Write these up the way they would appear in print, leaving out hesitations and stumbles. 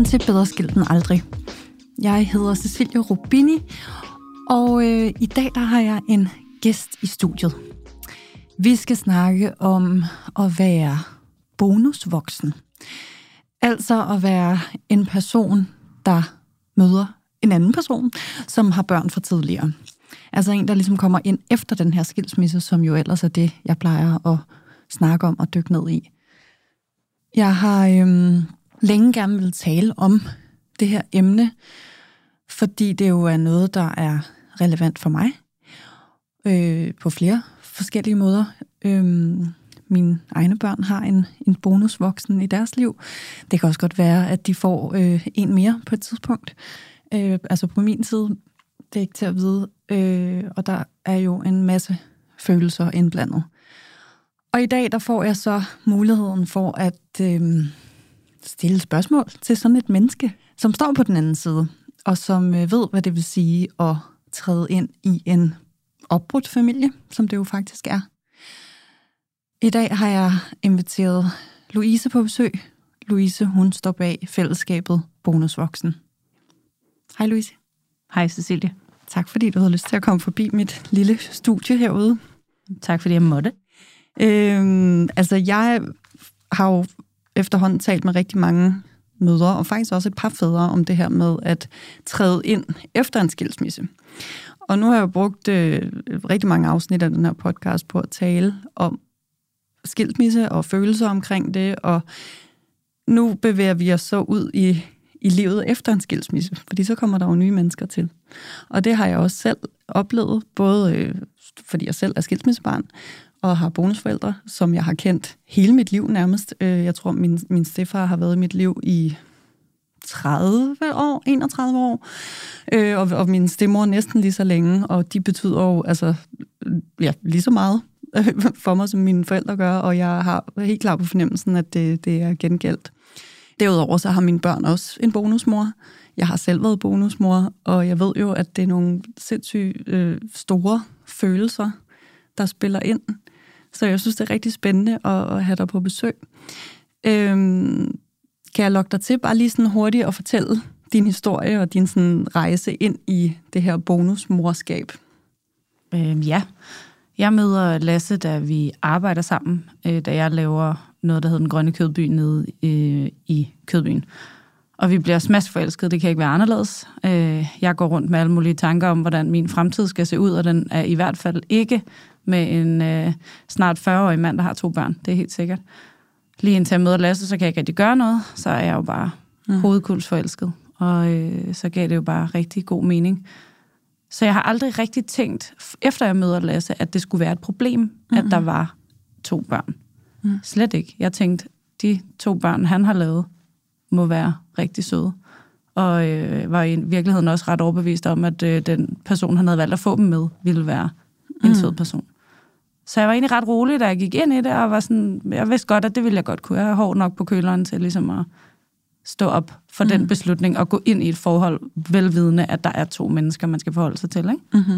Velkommen til Bedre skilt end aldrig. Jeg hedder Cecilie Rubini, og i dag der har jeg en gæst i studiet. Vi skal snakke om at være bonusvoksen. Altså at være en person, der møder en anden person, som har børn fra tidligere. Altså en, der ligesom kommer ind efter den her skilsmisse, som jo ellers er det, jeg plejer at snakke om og dykke ned i. Jeg har længe gerne vil tale om det her emne, fordi det jo er noget, der er relevant for mig på flere forskellige måder. Mine egne børn har en bonusvoksen i deres liv. Det kan også godt være, at de får en mere på et tidspunkt. Altså på min side, det er ikke til at vide. Og der er jo en masse følelser indblandet. Og i dag, der får jeg så muligheden for at stille spørgsmål til sådan et menneske, som står på den anden side, og som ved, hvad det vil sige at træde ind i en opbrudt familie, som det jo faktisk er. I dag har jeg inviteret Louise på besøg. Louise, hun står bag fællesskabet Bonusvoksen. Hej Louise. Hej Cecilie. Tak fordi du havde lyst til at komme forbi mit lille studie herude. Tak fordi jeg måtte. Altså jeg har jo efterhånden talt med rigtig mange mødre, og faktisk også et par fædre, om det her med at træde ind efter en skilsmisse. Og nu har jeg jo brugt rigtig mange afsnit af den her podcast på at tale om skilsmisse og følelser omkring det, og nu bevæger vi os så ud i livet efter en skilsmisse, fordi så kommer der jo nye mennesker til. Og det har jeg også selv oplevet, både fordi jeg selv er skilsmissebarn, og har bonusforældre, som jeg har kendt hele mit liv nærmest. Jeg tror, min stedfar har været i mit liv i 31 år, og min stedmor næsten lige så længe, og de betyder jo altså, lige så meget for mig, som mine forældre gør, og jeg har helt klart på fornemmelsen, at det er gengældt. Derudover så har mine børn også en bonusmor. Jeg har selv været bonusmor, og jeg ved jo, at det er nogle sindssygt store følelser, der spiller ind. Så jeg synes, det er rigtig spændende at have dig på besøg. Kan jeg lokke dig til bare lige sådan hurtigt at fortælle din historie og din sådan rejse ind i det her bonusmorskab? Ja, jeg møder Lasse, da vi arbejder sammen, da jeg laver noget, der hedder Den Grønne Kødby nede i Kødbyen. Og vi bliver smaskforelskede, det kan ikke være anderledes. Jeg går rundt med alle mulige tanker om, hvordan min fremtid skal se ud, og den er i hvert fald ikke med en snart 40-årig mand, der har 2 børn. Det er helt sikkert. Lige indtil jeg møder Lasse, så kan jeg ikke rigtig gøre noget. Så er jeg jo bare hovedkulsforelsket. Og så gav det jo bare rigtig god mening. Så jeg har aldrig rigtig tænkt, efter jeg møder Lasse, at det skulle være et problem, at der var 2 børn. Slet ikke. Jeg tænkte, de 2 børn, han har lavet, må være rigtig søde. Og var i virkeligheden også ret overbevist om, at den person, han havde valgt at få dem med, ville være en sød person. Så jeg var egentlig ret rolig, da jeg gik ind i det, og var sådan, jeg vidste godt, at det ville jeg godt kunne. Jeg har hård nok på køleren til ligesom at stå op for den beslutning og gå ind i et forhold, velvidende, at der er 2 mennesker, man skal forholde sig til. Ikke?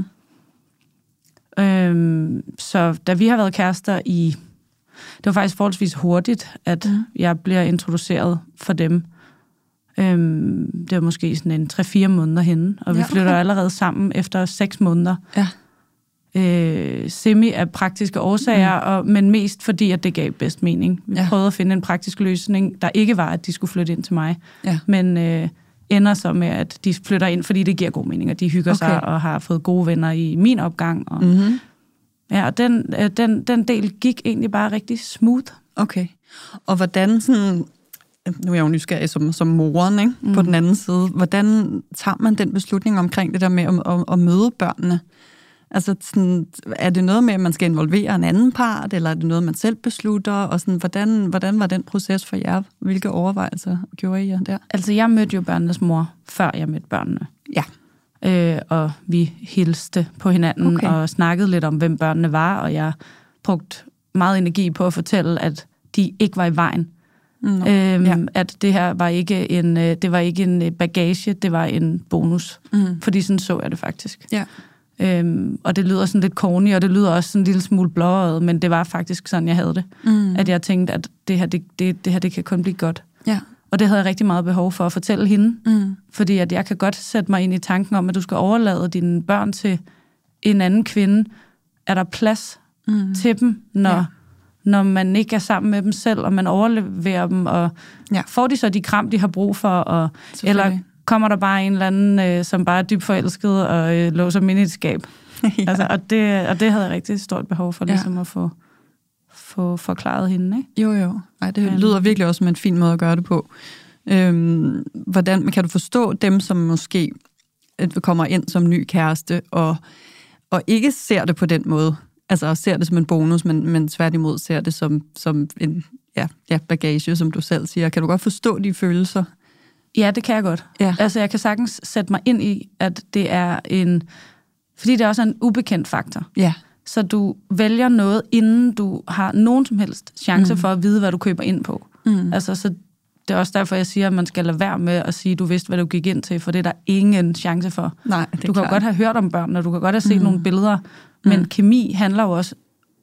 Så da vi har været kærester det var faktisk forholdsvis hurtigt, at jeg bliver introduceret for dem. Det var måske sådan en 3-4 måneder henne, og vi flytter allerede sammen efter 6 måneder. Ja. Semi af praktiske årsager, men mest fordi, at det gav bedst mening. Vi prøvede at finde en praktisk løsning, der ikke var, at de skulle flytte ind til mig, men ender så med, at de flytter ind, fordi det giver god mening, og de hygger sig og har fået gode venner i min opgang. Og, og den del gik egentlig bare rigtig smooth. Okay. Og hvordan sådan, nu er jeg jo nysgerrig som moren, ikke? På den anden side, hvordan tager man den beslutning omkring det der med at møde børnene? Altså, sådan, er det noget med, at man skal involvere en anden part, eller er det noget, man selv beslutter? Og sådan, hvordan var den proces for jer? Hvilke overvejelser gjorde I der? Altså, jeg mødte jo børnenes mor, før jeg mødte børnene. Ja. Og vi hilste på hinanden og snakkede lidt om, hvem børnene var, og jeg brugte meget energi på at fortælle, at de ikke var i vejen. At det her var ikke en bagage, det var en bonus. Fordi sådan så jeg det faktisk. Ja. Og det lyder sådan lidt corny, og det lyder også sådan en lille smule blåret, men det var faktisk sådan, jeg havde det. At jeg tænkte, at det her, det kan kun blive godt. Ja. Og det havde jeg rigtig meget behov for at fortælle hende. Fordi at jeg kan godt sætte mig ind i tanken om, at du skal overlade dine børn til en anden kvinde. Er der plads til dem, når man ikke er sammen med dem selv, og man overleverer dem, og får de så de kram, de har brug for, eller kommer der bare en eller anden, som bare er dybt forelsket, og låser dem ind i et skab. Altså, og det havde jeg rigtig stort behov for, ligesom at få forklaret hende, ikke? Jo. Ej, det lyder virkelig også som en fin måde at gøre det på. Hvordan kan du forstå dem, som måske kommer ind som ny kæreste, og ikke ser det på den måde? Altså ser det som en bonus, men tværtimod ser det som en bagage, som du selv siger. Kan du godt forstå de følelser? Ja, det kan jeg godt. Ja. Altså, jeg kan sagtens sætte mig ind i, at det er fordi det også er en ubekendt faktor. Ja. Så du vælger noget, inden du har nogen som helst chance for at vide, hvad du køber ind på. Altså, så det er også derfor, jeg siger, at man skal lade være med at sige, at du vidste, hvad du gik ind til, for det er der ingen chance for. Nej, du kan godt have hørt om børn, og du kan godt have set nogle billeder, men kemi handler jo også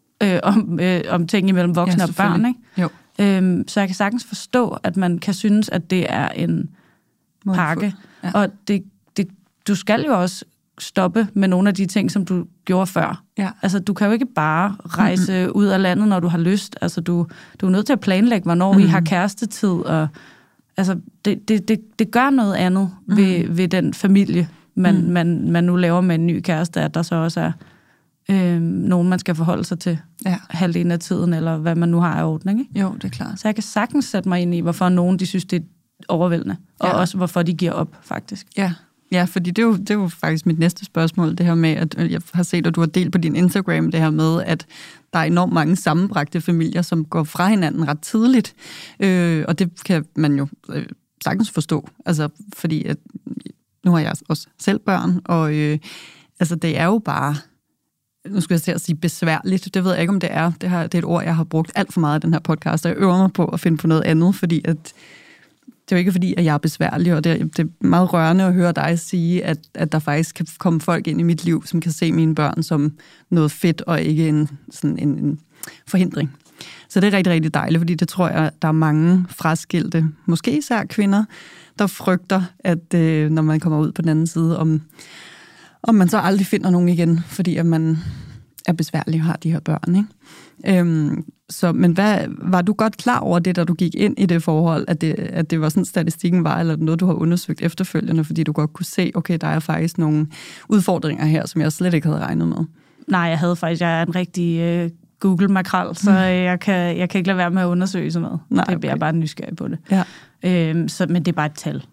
om ting imellem voksne og børn, ikke? Jo. Så jeg kan sagtens forstå, at man kan synes, at det er en pakke. Ja. Og du skal jo også stoppe med nogle af de ting, som du gjorde før. Ja. Altså, du kan jo ikke bare rejse ud af landet, når du har lyst. Altså, du er nødt til at planlægge, hvornår I har kærestetid. Og, altså, det gør noget andet ved den familie, man nu laver med en ny kæreste, at der så også er nogen, man skal forholde sig til halvdelen af tiden, eller hvad man nu har af ordning, ikke? Jo, det er klart. Så jeg kan sagtens sætte mig ind i, hvorfor nogen, de synes, det er overvældende, og også hvorfor de giver op, faktisk. Ja, fordi det er jo faktisk mit næste spørgsmål, det her med, at jeg har set, at du har delt på din Instagram, det her med, at der er enormt mange sammenbragte familier, som går fra hinanden ret tidligt, og det kan man jo sagtens forstå, altså fordi at, nu har jeg også selv børn, og altså det er jo bare, nu skal jeg til at sige besværligt, det ved jeg ikke, om det er. Det er et ord, jeg har brugt alt for meget i den her podcast, og jeg øver mig på at finde på noget andet, fordi at det er jo ikke fordi, at jeg er besværlig, og det er meget rørende at høre dig sige, at der faktisk kan komme folk ind i mit liv, som kan se mine børn som noget fedt, og ikke en forhindring. Så det er rigtig, rigtig dejligt, fordi det tror jeg, der er mange fraskilte, måske især kvinder, der frygter, at når man kommer ud på den anden side, om man så aldrig finder nogen igen, fordi at man er besværlig og har de her børn, ikke? Men var du godt klar over det, da du gik ind i det forhold, at det var sådan, statistikken var, eller noget, du har undersøgt efterfølgende, fordi du godt kunne se, okay, der er faktisk nogle udfordringer her, som jeg slet ikke havde regnet med? Nej, jeg er en rigtig Google-makrel, så jeg kan ikke lade være med at undersøge sådan noget. Nej, okay. Jeg er bare nysgerrig på det. Ja. Men det er bare et tal.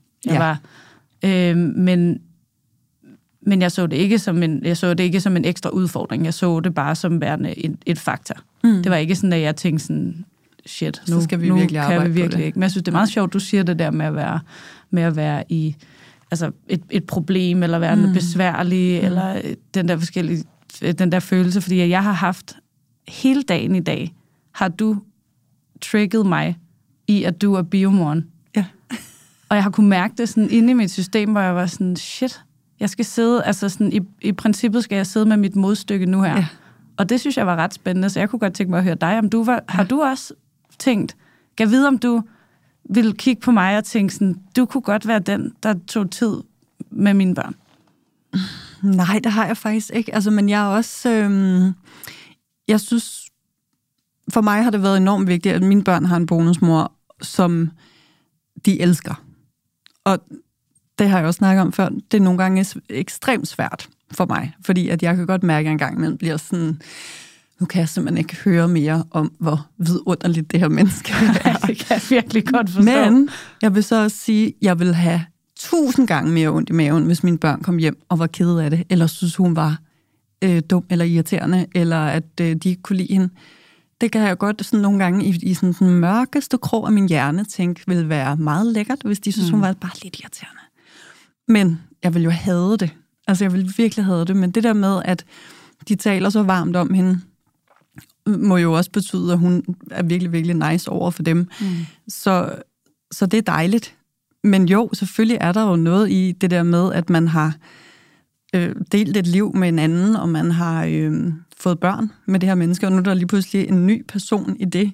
Men jeg så det ikke som en ekstra udfordring. Jeg så det bare som værende et faktor. Det var ikke sådan, at jeg tænkte sådan, shit, nu skal vi virkelig arbejde kan vi virkelig ikke. Men jeg synes, det er meget sjovt, du siger det der med at være i altså et problem, eller være besværlig, eller den der følelse, fordi jeg har haft hele dagen i dag, har du trigget mig i, at du er biomoren. Ja. Og jeg har kunnet mærke det sådan inde i mit system, hvor jeg var sådan, shit, jeg skal sidde, altså sådan, i princippet skal jeg sidde med mit modstykke nu her. Ja. Og det synes jeg var ret spændende, så jeg kunne godt tænke mig at høre dig, om har du også tænkt, kan jeg vide, om du vil kigge på mig og tænke sådan, du kunne godt være den, der tog tid med mine børn? Nej, det har jeg faktisk ikke. Altså, men jeg er også, jeg synes, for mig har det været enormt vigtigt, at mine børn har en bonusmor, som de elsker. Og det har jeg også snakket om før, det er nogle gange ekstremt svært for mig, fordi at jeg kan godt mærke, at en gang imellem bliver sådan, nu kan jeg simpelthen ikke høre mere om, hvor vidunderligt det her menneske er. Det kan jeg virkelig godt forstå. Men jeg vil så også sige, at jeg vil have 1000 gange mere ondt i maven, hvis mine børn kom hjem og var kede af det, eller synes hun var dum eller irriterende, eller at de ikke kunne lide hende. Det kan jeg godt sådan nogle gange i sådan den mørkeste krog af min hjerne tænke, ville være meget lækkert, hvis de synes, hun var bare lidt irriterende. Men jeg vil jo hade det. Altså, jeg vil virkelig hade det. Men det der med, at de taler så varmt om hende, må jo også betyde, at hun er virkelig, virkelig nice over for dem. Så det er dejligt. Men jo, selvfølgelig er der jo noget i det der med, at man har delt et liv med en anden, og man har fået børn med det her menneske, og nu er der lige pludselig en ny person i det.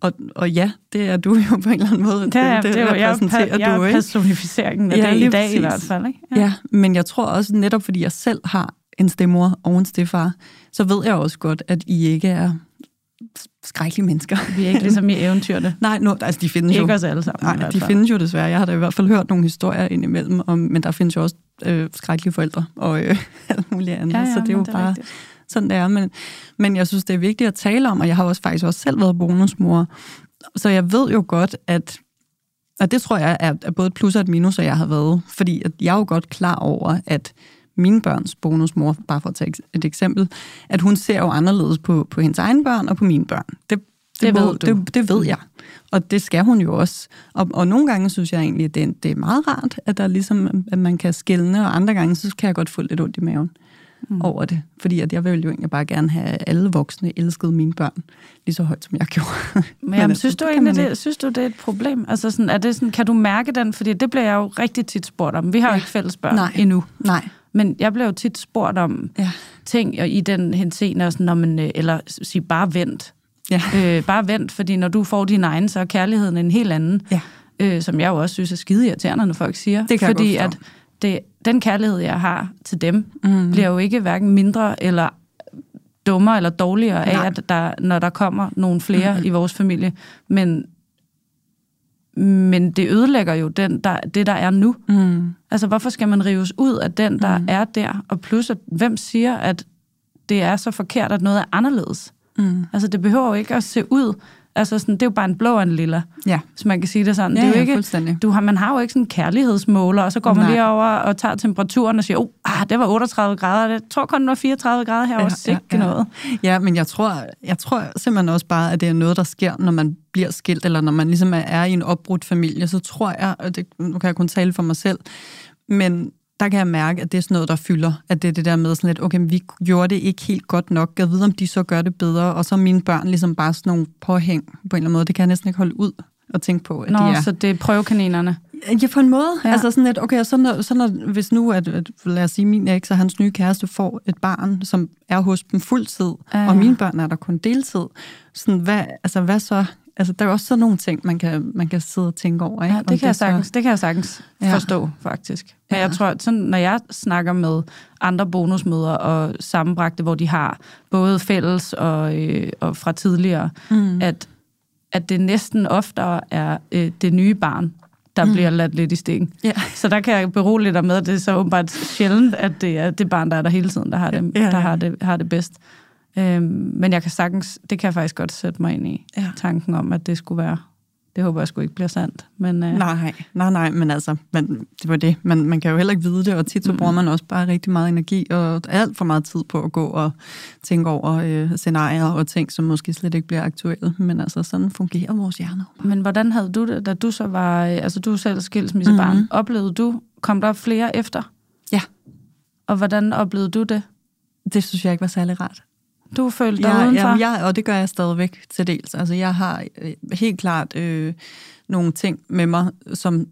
Og ja, det er du jo på en eller anden måde. Det er jo personificeringen af det i dag præcis. I hvert fald. Ikke? Ja, men jeg tror også netop, fordi jeg selv har en stemmor og en stefar, så ved jeg også godt, at I ikke er skrækkelige mennesker. Vi er ikke ligesom i eventyrene. Nej, altså de findes ikke jo. Ikke os alle sammen. Nej, de findes jo desværre. Jeg har da i hvert fald hørt nogle historier indimellem, men der findes jo også skrækkelige forældre og alt muligt andet. Ja, så det er jo det er bare rigtigt. sådan, det er. Men jeg synes, det er vigtigt at tale om, og jeg har også faktisk også selv været bonusmor. Så jeg ved jo godt, at det tror jeg er både et plus og et minus, at jeg har været. Fordi at jeg er jo godt klar over, at mine børns bonusmor, bare for at tage et eksempel, at hun ser jo anderledes på hendes egne børn og på mine børn. Det ved jeg. Og det skal hun jo også. Og nogle gange synes jeg egentlig, at det er meget rart, at der ligesom, at man kan skelne, og andre gange, så kan jeg godt få lidt ondt i maven over det. Fordi at jeg vil jo egentlig bare gerne have alle voksne elskede mine børn lige så højt, som jeg gjorde. Men synes du egentlig, synes du, det er et problem? Altså sådan, er det sådan, kan du mærke den? Fordi det bliver jeg jo rigtig tit spurgt om. Vi har jo ikke fælles børn endnu. Nej. Men jeg bliver jo tit spurgt om ting og i den henseende, eller sige bare vent. Ja. Bare vent, fordi når du får din egen, så er kærligheden en helt anden. Ja. Som jeg jo også synes er skide irriterende, når folk siger. Det kan fordi at den kærlighed, jeg har til dem, bliver jo ikke hverken mindre eller dummere eller dårligere af, at når der kommer nogle flere i vores familie. Men det ødelægger jo det, der er nu. Altså, hvorfor skal man rives ud af den, der er der? Og plus, at hvem siger, at det er så forkert, at noget er anderledes? Altså, det behøver jo ikke at se ud. Altså, sådan, det er jo bare en blå og en lilla, hvis man kan sige det sådan. Ja, det er jo ikke, man har jo ikke sådan en kærlighedsmåler, og så går man lige over og tager temperaturen og siger, det var 38 grader, jeg tror kun, det var 34 grader herovre, noget. Ja, men jeg tror simpelthen også bare, at det er noget, der sker, når man bliver skilt, eller når man ligesom er i en opbrudt familie, så tror jeg, og nu kan jeg kun tale for mig selv, men der kan jeg mærke, at det er sådan noget, der fylder, at det er det der med sådan lidt, okay, vi gjorde det ikke helt godt nok, jeg ved, om de så gør det bedre, og så mine børn ligesom bare sådan nogle påhæng på en eller anden måde, det kan jeg næsten ikke holde ud og tænke på, at de er. Så det er prøvekaninerne? Ja, på en måde. Ja. Altså sådan lidt, okay, så når, hvis nu, at lad os sige, min eks og hans nye kæreste får et barn, som er hos dem fuldtid, og mine børn er der kun deltid, sådan, hvad så? Altså, der er også sådan nogle ting, man kan sidde og tænke over, ikke? Ja, det kan jeg sagtens forstå, faktisk. Men jeg tror, sådan, når jeg snakker med andre bonusmødre og sammenbragte, hvor de har både fælles og fra tidligere, at det næsten oftere er det nye barn, der bliver ladt lidt i stikken. Ja. Så der kan jeg berolige dig med, at det er så åbenbart sjældent, at det er det barn, der er der hele tiden, der har det bedst. Men jeg kan sagtens, det kan jeg faktisk godt sætte mig ind i, tanken om, at det skulle være, det håber jeg sgu ikke bliver sandt. Men, Nej, men altså, det var det. Man kan jo heller ikke vide det, og tit så bruger man også bare rigtig meget energi, og alt for meget tid på at gå og tænke over scenarier og ting, som måske slet ikke bliver aktuelle. Men altså, sådan fungerer vores hjerner. Men hvordan havde du det, da du så var, altså du selv skilsmissebarn, oplevede du, kom der flere efter? Ja. Og hvordan oplevede du det? Det synes jeg ikke var særlig rart. Du følte dig udenfor? Ja, og det gør jeg stadigvæk til dels. Altså, jeg har helt klart nogle ting med mig, som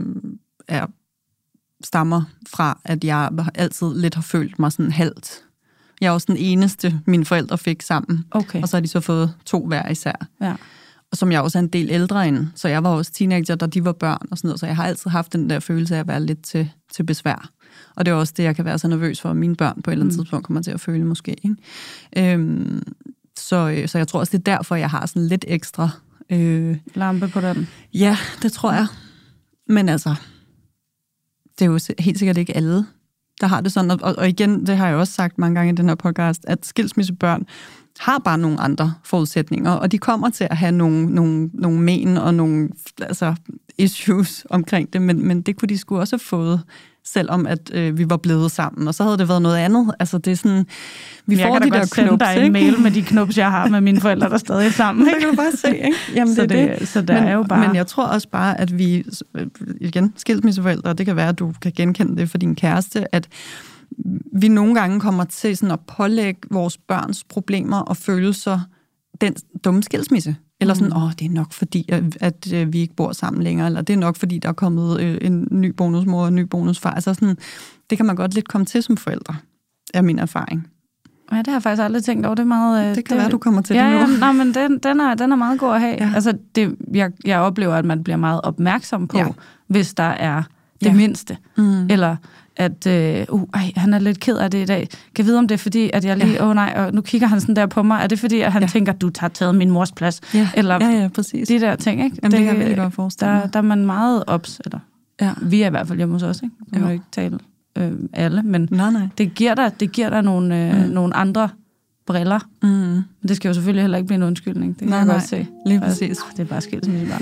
stammer fra, at jeg altid lidt har følt mig sådan halvt. Jeg er også den eneste, mine forældre fik sammen. Okay. Og så har de så fået 2 hver især. Ja. Og som jeg også er en del ældre end. Så jeg var også teenager, da de var børn og sådan noget. Så jeg har altid haft den der følelse af at være lidt til besvær. Og det er også det, jeg kan være så nervøs for, at mine børn på et eller andet tidspunkt kommer til at føle måske. Ikke? Så jeg tror også, det er derfor, jeg har sådan lidt ekstra... lampe på den? Ja, det tror jeg. Men altså, det er jo helt sikkert ikke alle, der har det sådan. Og igen, det har jeg også sagt mange gange i den her podcast, at skilsmissebørn har bare nogle andre forudsætninger, og de kommer til at have nogle men og nogle issues omkring det, men det kunne de sgu også have fået, selvom at vi var blevet sammen, og så havde det været noget andet. Altså det er sådan, jeg får de der knups, sende dig en mail med de knups, jeg har med mine forældre, der stadig er sammen. Det kan du bare se, ikke? Jamen, så det er jo bare... Men jeg tror også bare, at vi, igen, skilsmisseforældre, det kan være, at du kan genkende det for din kæreste, at vi nogle gange kommer til sådan at pålægge vores børns problemer og følelser den dumme skilsmisse. Eller sådan, det er nok fordi, at vi ikke bor sammen længere, eller det er nok fordi, der er kommet en ny bonusmor og en ny bonusfar. Altså sådan, det kan man godt lidt komme til som forældre, er min erfaring. Ja, det har jeg faktisk aldrig tænkt over. Det er meget... det kan være, du kommer til det nu. Ja, nej, men den er meget god at have. Ja. Altså, jeg oplever, at man bliver meget opmærksom på, hvis der er det mindste. Eller at, han er lidt ked af det i dag. Kan jeg vide, om det er fordi, at jeg lige, og nu kigger han sådan der på mig. Er det fordi, at han tænker, at du har taget min mors plads? Ja, eller præcis. De der ting, ikke? Jamen, det kan jeg virkelig godt forestille mig. Der er man meget ops, eller vi er i hvert fald hjemme hos os, ikke? Jeg må ikke tale alle, men nej. Det giver dig nogle andre briller. Men det skal jo selvfølgelig heller ikke blive en undskyldning. Det kan jeg godt se. Lige præcis. Det er bare skilsmissebarn.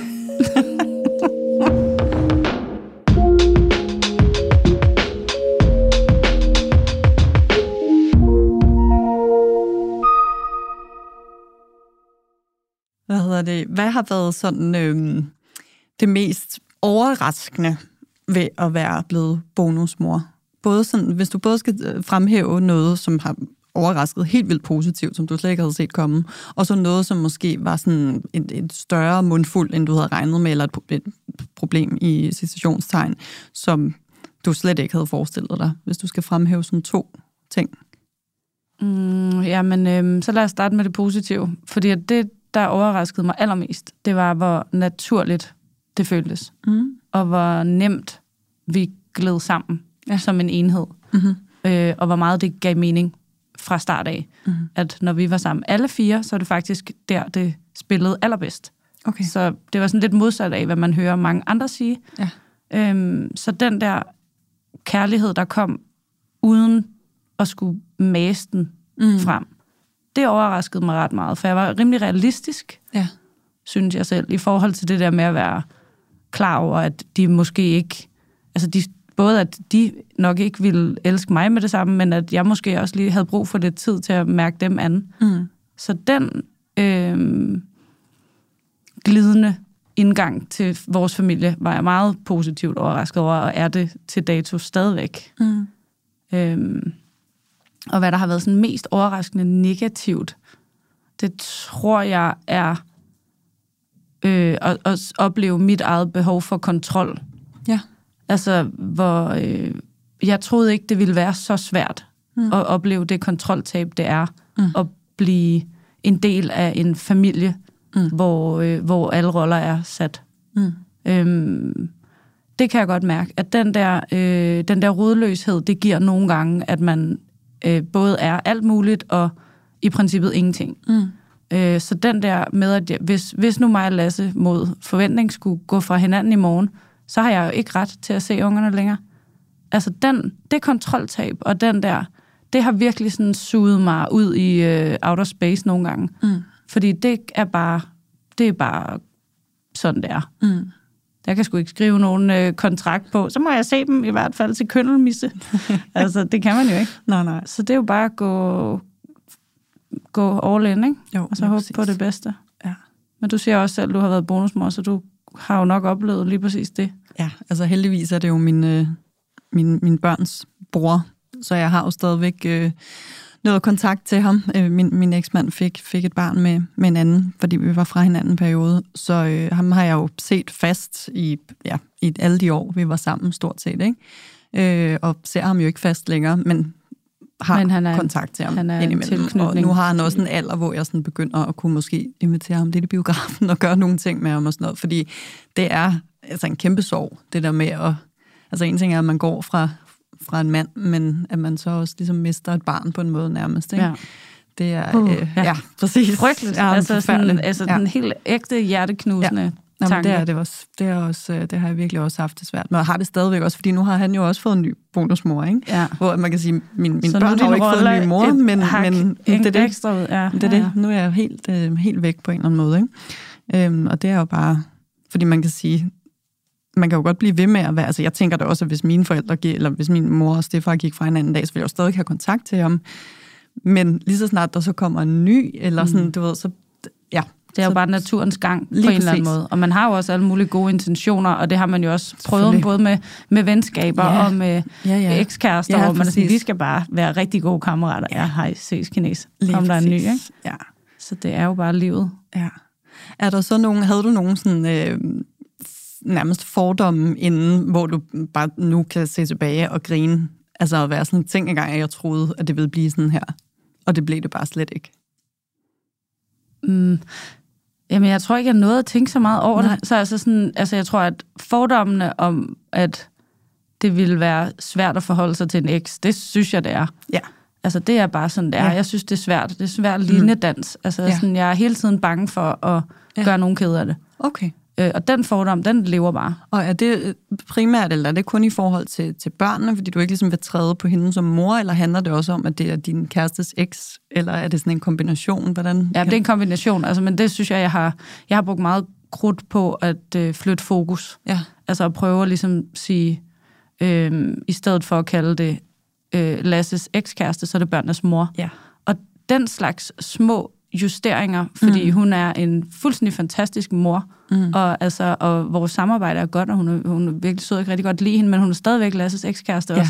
Hvad har været sådan det mest overraskende ved at være blevet bonusmor? Både sådan, hvis du både skal fremhæve noget, som har overrasket helt vildt positivt, som du slet ikke havde set komme, og så noget, som måske var sådan et større mundfuld, end du havde regnet med, eller et problem i citationstegn, som du slet ikke havde forestillet dig, hvis du skal fremhæve sådan 2 ting. Så lad os starte med det positive, fordi det, der overraskede mig allermest, det var, hvor naturligt det føltes, og hvor nemt vi gled sammen som en enhed, og hvor meget det gav mening fra start af, at når vi var sammen alle 4, så er det faktisk der, det spillede allerbedst. Okay. Så det var sådan lidt modsat af, hvad man hører mange andre sige. Ja. Så den der kærlighed, der kom uden at skulle mase den frem, det overraskede mig ret meget, for jeg var rimelig realistisk, synes jeg selv, i forhold til det der med at være klar over, at de måske ikke, altså både at de nok ikke ville elske mig med det samme, men at jeg måske også lige havde brug for lidt tid til at mærke dem an. Så den glidende indgang til vores familie var jeg meget positivt overrasket over, og er det til dato stadigvæk. Og hvad der har været sådan mest overraskende negativt, det tror jeg er at opleve mit eget behov for kontrol. Ja. Altså, hvor jeg troede ikke, det ville være så svært at opleve det kontroltab, det er at blive en del af en familie, hvor alle roller er sat. Det kan jeg godt mærke, at den der rodløshed, det giver nogle gange, at man både er alt muligt og i princippet ingenting. Så den der med, at hvis nu mig og Lasse mod forventning skulle gå fra hinanden i morgen, så har jeg jo ikke ret til at se ungerne længere. Altså det kontroltab, og den der, det har virkelig sådan suget mig ud i outer space nogle gange. Fordi det er bare sådan, det er. Jeg kan sgu ikke skrive nogen kontrakt på, så må jeg se dem i hvert fald til køndelmisse. Altså, det kan man jo ikke. Nej. Så det er jo bare at gå all in, ikke? Jo, og så håbe på det bedste. Ja. Men du siger også selv, at du har været bonusmor, så du har jo nok oplevet lige præcis det. Ja, altså heldigvis er det jo min børns bror, så jeg har jo stadigvæk noget kontakt til ham. Min eksmand fik et barn med en anden, fordi vi var fra hinanden en periode, så ham har jeg jo set fast i alle de år, vi var sammen stort set, ikke? Og ser ham jo ikke fast længere, men har kontakt til ham indimellem. Og nu har han også en alder, hvor jeg sådan begynder at kunne måske invitere ham lidt i biografen og gøre nogle ting med ham og sådan noget, fordi det er altså en kæmpe sorg, det der med at... Altså en ting er, at man går fra en mand, men at man så også ligesom mister et barn på en måde nærmest, ikke? Ja. Det er præcis. Frygteligt. Ja, den helt ægte hjerteknusende tanke. Det er det også. Det har jeg virkelig også haft det svært med. Og har det stadigvæk også, fordi nu har han jo også fået en ny bonusmor, ikke? Ja. Hvor man kan sige, mine børn har jo ikke fået en ny mor, men det er ekstra ud. Ja. Det er det. Nu er jeg helt væk på en eller anden måde, ikke? Og det er jo bare, fordi man kan sige, man kan jo godt blive ved med at være, altså jeg tænker da også, at hvis mine forældre eller hvis min mor og stedfar gik fra hinanden en dag, så ville jeg jo stadig have kontakt til ham. Men lige så snart der så kommer en ny, eller sådan, du ved, så ja. Det er jo bare naturens gang på en eller anden måde. Og man har jo også alle mulige gode intentioner, og det har man jo også prøvet både med venskaber og med ekskærester, hvor man sådan, vi skal bare være rigtig gode kammerater. Ja, hej, ses kines. Kom der en ny, ikke? Ja. Så det er jo bare livet. Ja. Er der så havde du nogen sådan... nærmest fordomme inden, hvor du bare nu kan se tilbage og grine. Altså at være sådan en ting engang, at jeg troede, at det ville blive sådan her. og det blev det bare slet ikke? Jamen, jeg tror ikke, jeg nåede at tænke så meget over det. Så altså, jeg tror, at fordommene om, at det ville være svært at forholde sig til en eks, det synes jeg, det er. Ja. Altså, det er bare sådan, det er. Ja. Jeg synes, det er svært. Det er svært linjedans. Altså, sådan, jeg er hele tiden bange for at gøre nogen ked af det. Okay. Og den fordom, den lever bare. Og er det primært, eller er det kun i forhold til børnene, fordi du ikke ligesom vil træde på hende som mor, eller handler det også om, at det er din kærestes eks, eller er det sådan en kombination? Hvordan? Ja, det er en kombination, altså, men det synes jeg har brugt meget krudt på at flytte fokus. Ja. Altså at prøve at ligesom sige, i stedet for at kalde det Lasses ekskæreste, så er det børnenes mor. Ja. Og den slags små justeringer, fordi hun er en fuldstændig fantastisk mor, og vores samarbejde er godt, og hun er virkelig sød, og rigtig godt lide hende, men hun er stadigvæk Lasses ekskæreste også.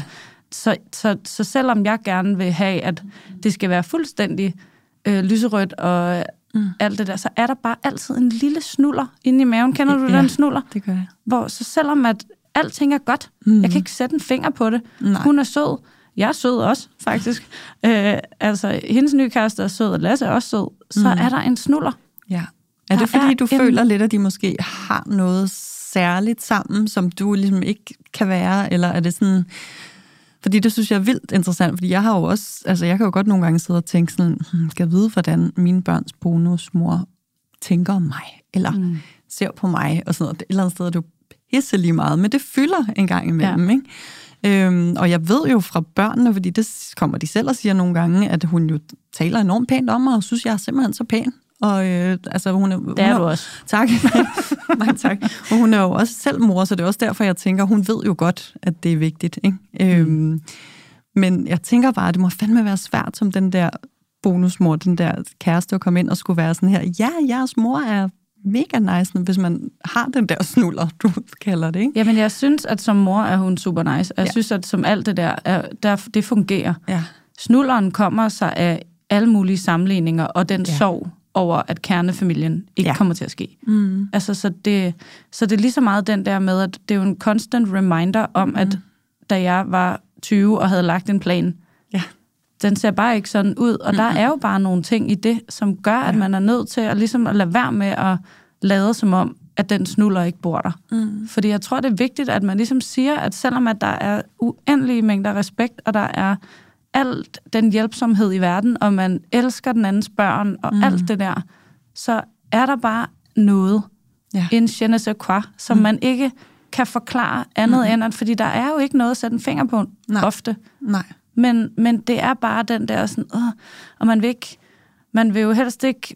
Så selvom jeg gerne vil have, at det skal være fuldstændig lyserødt og alt det der, så er der bare altid en lille snuller inde i maven. Kender du den snuller? Det gør jeg. Hvor så selvom at alting er godt, jeg kan ikke sætte en finger på det. Nej. Hun er sød. Jeg er sød også, faktisk. Altså, hendes nye kæreste er sød, og Lasse er også sød. Så er der en snuller. Ja. Er det fordi, du føler lidt, at de måske har noget særligt sammen, som du ligesom ikke kan være? Eller er det sådan... Fordi det synes jeg er vildt interessant, fordi jeg har jo også... Altså, jeg kan jo godt nogle gange sidde og tænke sådan, skal jeg vide, hvordan mine børns bonusmor tænker om mig? Eller ser på mig? Og sådan noget. Et eller andet sted er det jo pisse lige meget, men det fylder en gang imellem, ikke? Og jeg ved jo fra børnene, fordi det kommer de selv og siger nogle gange, at hun jo taler enormt pænt om mig, og synes, jeg er simpelthen så pæn. Og altså, hun er... Det er du også. Tak. Mange tak. Og hun er jo også selv mor, så det er også derfor, jeg tænker, hun ved jo godt, at det er vigtigt, ikke? Men jeg tænker bare, at det må fandme være svært, som den der bonusmor, den der kæreste, at komme ind og skulle være sådan her, ja, jeres mor er mega nice, hvis man har den der snuller, du kalder det, ikke? Jamen, jeg synes, at som mor er hun super nice. Jeg synes, at som alt det det fungerer. Ja. Snulleren kommer sig af alle mulige sammenligninger, og den sorg over, at kernefamilien ikke kommer til at ske. Altså, så det er lige så meget den der med, at det er jo en constant reminder om, at da jeg var 20 og havde lagt en plan, den ser bare ikke sådan ud, og der er jo bare nogle ting i det, som gør, at man er nødt til at, ligesom at lade være med at lade som om, at den snuller ikke bor der. Fordi jeg tror, det er vigtigt, at man ligesom siger, at selvom at der er uendelige mængder respekt, og der er alt den hjælpsomhed i verden, og man elsker den andens børn, og alt det der, så er der bare noget, en je ne sais quoi, som man ikke kan forklare andet end, at, fordi der er jo ikke noget at sætte en finger på ofte. Nej. Men det er bare den der sådan, og man vil jo helst ikke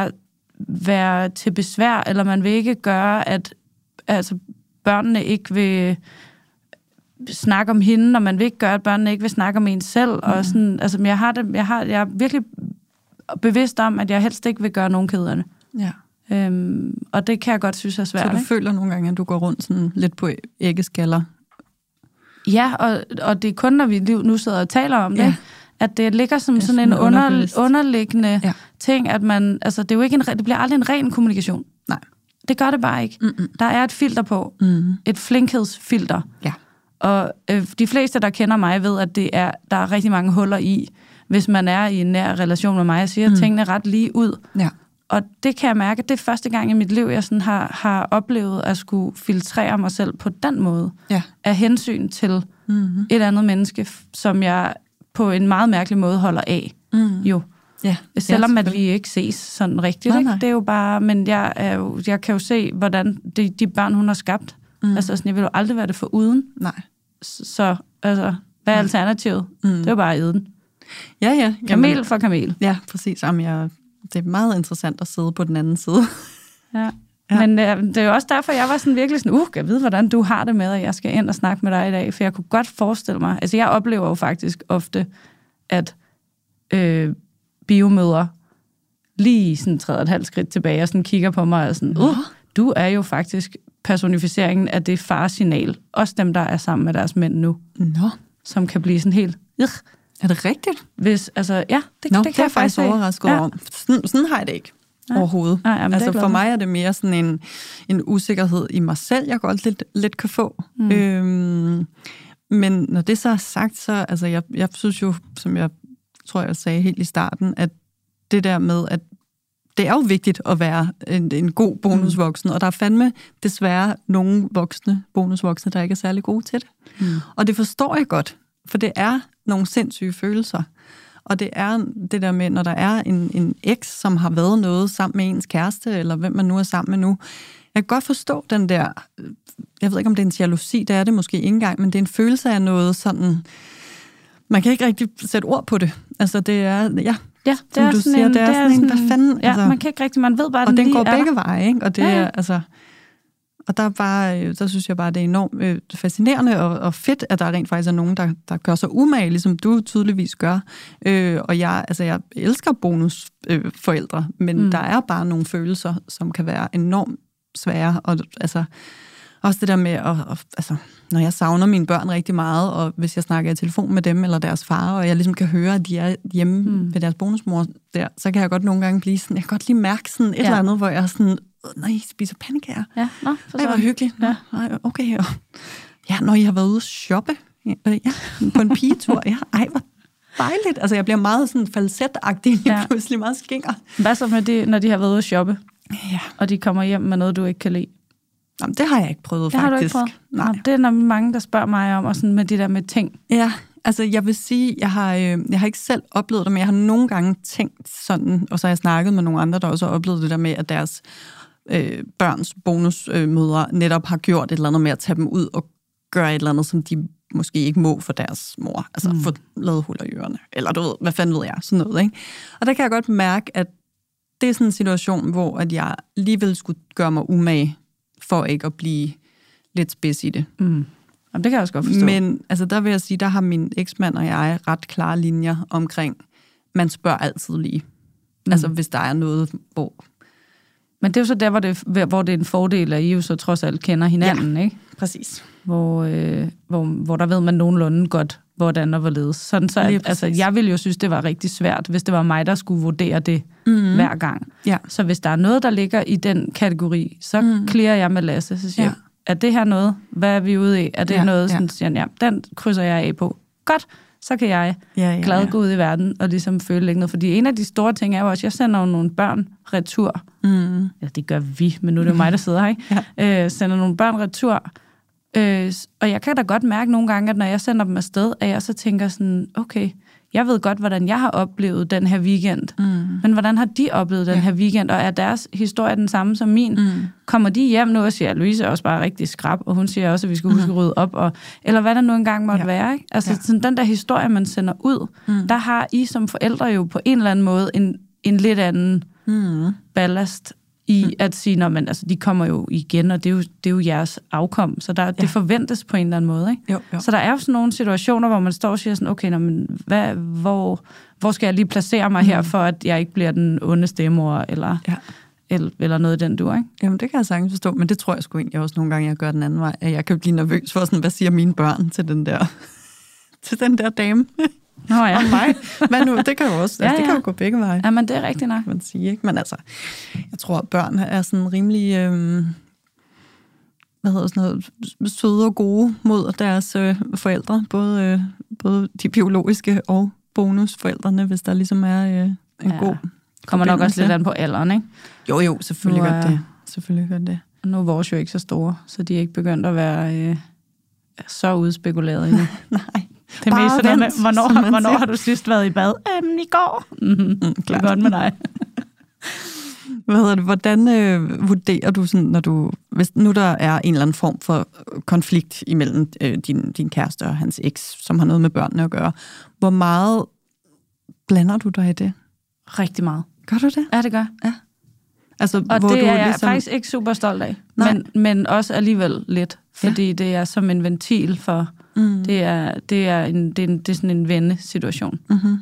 være til besvær, eller man vil ikke gøre, at altså, børnene ikke vil snakke om hende, og man vil ikke gøre, at børnene ikke vil snakke om en selv, og sådan, altså, jeg er virkelig bevidst om, at jeg helst ikke vil gøre nogen ked Ja. Og det kan jeg godt synes er svært. Så du føler nogle gange, at du går rundt sådan lidt på æggeskaller? Ja, og det er kun, når vi nu sidder og taler om det, at det ligger som sådan en underliggende ting, at man, altså det er jo ikke det bliver aldrig en ren kommunikation. Nej. Det gør det bare ikke. Der er et filter på. Et flinkhedsfilter. Ja. Og de fleste, der kender mig, ved, at der er rigtig mange huller i, hvis man er i en nær relation med mig, og siger tingene ret lige ud. Ja. Og det kan jeg mærke, det er første gang i mit liv, jeg sådan har oplevet at skulle filtrere mig selv på den måde. Ja. Af hensyn til et andet menneske, som jeg på en meget mærkelig måde holder af. Jo. Ja. Selvom at vi ikke ses sådan rigtigt. Nej. Ikke? Det er jo bare, men jeg kan jo se, hvordan de børn, hun har skabt. Altså sådan, jeg vil jo aldrig være det for uden. Nej. Så altså, hvad er alternativet? Det er jo bare at æde den. Ja. Kamel for kamel. Ja, præcis. Det er meget interessant at sidde på den anden side. Ja. Men det er jo også derfor, jeg var sådan virkelig sådan, jeg ved, hvordan du har det med, at jeg skal ind og snakke med dig i dag, for jeg kunne godt forestille mig, altså jeg oplever jo faktisk ofte, at biomødre lige sådan træder et halvt skridt tilbage og sådan kigger på mig og sådan, du er jo faktisk personificeringen af det faresignal. Også dem, der er sammen med deres mænd nu. Som kan blive sådan helt... Er det rigtigt? Hvis, altså, ja, det kan jeg faktisk overrasket om. Sådan har jeg det ikke overhovedet. Altså for mig er det mere sådan en usikkerhed i mig selv, jeg godt lidt kan få. Men når det så er sagt, så altså jeg synes jo, som jeg tror jeg sagde helt i starten, at det der med, at det er jo vigtigt at være en god bonusvoksen, og der er fandme desværre nogle bonusvoksne, der ikke er særlig gode til det. Og det forstår jeg godt, for det er nogle sindssyge følelser. Og det er det der med, når der er en eks, som har været noget sammen med ens kæreste, eller hvem man nu er sammen med nu. Jeg kan godt forstå den der, jeg ved ikke, om det er en jalousi, det er det måske ikke engang, men det er en følelse af noget sådan, man kan ikke rigtig sætte ord på det. Altså det er, Ja, det er sådan en, hvad fanden? Ja, altså, man kan ikke rigtig, man ved bare, og den går begge der. Veje, ikke? Og det er, altså, og der synes jeg bare, det er enormt fascinerende og fedt, at der rent faktisk er nogen, der gør sig umage, ligesom du tydeligvis gør. Og jeg elsker bonusforældre, men der er bare nogle følelser, som kan være enormt svære, og altså også det der med, altså, når jeg savner mine børn rigtig meget, og hvis jeg snakker i telefon med dem eller deres far, og jeg ligesom kan høre, at de er hjemme ved deres bonusmor der, så kan jeg godt nogle gange blive sådan, jeg kan godt lige mærke sådan et eller andet, hvor jeg er sådan, når I spiser pandekager. Ja, det var hyggeligt. Ja. Okay. Ja, når I har været ude at shoppe, på en pigetur, hvor dejligt. Altså, jeg bliver meget sådan falsetagtig, pludselig meget skinger. Hvad så med det, når de har været ude at shoppe, og de kommer hjem med noget, du ikke kan lide? Jamen, det har jeg ikke prøvet, faktisk. Har du ikke prøvet? Nej. Det er mange, der spørger mig om, og sådan med det der med ting. Ja, altså jeg vil sige, jeg har ikke selv oplevet det, men jeg har nogle gange tænkt sådan, og så har jeg snakket med nogle andre, der også har oplevet det der med, at deres børns bonusmødre netop har gjort et eller andet med at tage dem ud og gøre et eller andet, som de måske ikke må for deres mor. Altså få lavet huller i ørerne, eller du ved, hvad fanden ved jeg, sådan noget, ikke? Og der kan jeg godt mærke, at det er sådan en situation, hvor at jeg alligevel skulle gøre mig umage, for ikke at blive lidt spids i det. Jamen, det kan jeg også godt forstå. Men altså, der vil jeg sige, der har min eksmand og jeg ret klare linjer omkring, man spørger altid lige. Altså, hvis der er noget, hvor... Men det er jo så der, hvor det er en fordel, at I jo så trods alt kender hinanden, ikke? Præcis. Hvor der ved man nogenlunde godt, hvordan og hvorledes. Sådan så, altså, jeg ville jo synes, det var rigtig svært, hvis det var mig, der skulle vurdere det hver gang. Ja. Så hvis der er noget, der ligger i den kategori, så clearer jeg med Lasse. Så siger jeg, er det her noget? Hvad er vi ude i? Er det noget, sådan siger den krydser jeg af på. Godt, så kan jeg glad gå ud i verden og ligesom føle ikke noget. Fordi en af de store ting er jo også, at jeg sender jo nogle børn retur. Ja, det gør vi, men nu er det jo mig, der sidder her, ikke? Sender nogle børn retur. Og jeg kan da godt mærke nogle gange, at når jeg sender dem afsted, at jeg så tænker sådan, okay, jeg ved godt, hvordan jeg har oplevet den her weekend, men hvordan har de oplevet den her weekend, og er deres historie den samme som min? Kommer de hjem nu og siger, at Louise er også bare rigtig skrab, og hun siger også, at vi skal huske at rydde op, eller hvad der nu engang måtte være, ikke? Altså sådan, den der historie, man sender ud, der har I som forældre jo på en eller anden måde en lidt anden ballast i at sige, men altså, de kommer jo igen, og det er jo jeres afkom, så det forventes på en eller anden måde, ikke? Jo. Så der er jo sådan nogle situationer, hvor man står og siger sådan, okay, hvor skal jeg lige placere mig her, for at jeg ikke bliver den onde stemmor, eller noget i den dur, ikke? Jamen, det kan jeg sagtens forstå, men det tror jeg sgu egentlig også nogle gange, jeg gør den anden vej, at jeg kan blive nervøs for sådan, hvad siger mine børn til den der dame? Nå ja. Og mig. Men nu, det kan jo også, det kan jo gå begge veje. Ja, men det er rigtigt nok. Man siger, ikke? Men altså, jeg tror, at børn er sådan rimelig, søde og gode mod deres forældre, både de biologiske og bonusforældrene, hvis der ligesom er en god... Kommer nok også lidt an på alderen, ikke? Jo, selvfølgelig gør det. Nu er vores jo ikke så store, så de er ikke begyndt at være så udspekuleret endnu. Nej. Det er mest sådan, hvornår har du sidst været i bad? I går. Det er godt med dig. Hvordan vurderer du sådan, hvis nu der er en eller anden form for konflikt imellem din kæreste og hans eks, som har noget med børnene at gøre, hvor meget blander du dig i det? Rigtig meget. Gør du det? Ja, det gør. Ja. Altså, og hvor det er jeg faktisk ikke super stolt af, men også alligevel lidt, fordi det er som en ventil for... Det er sådan en vendesituation.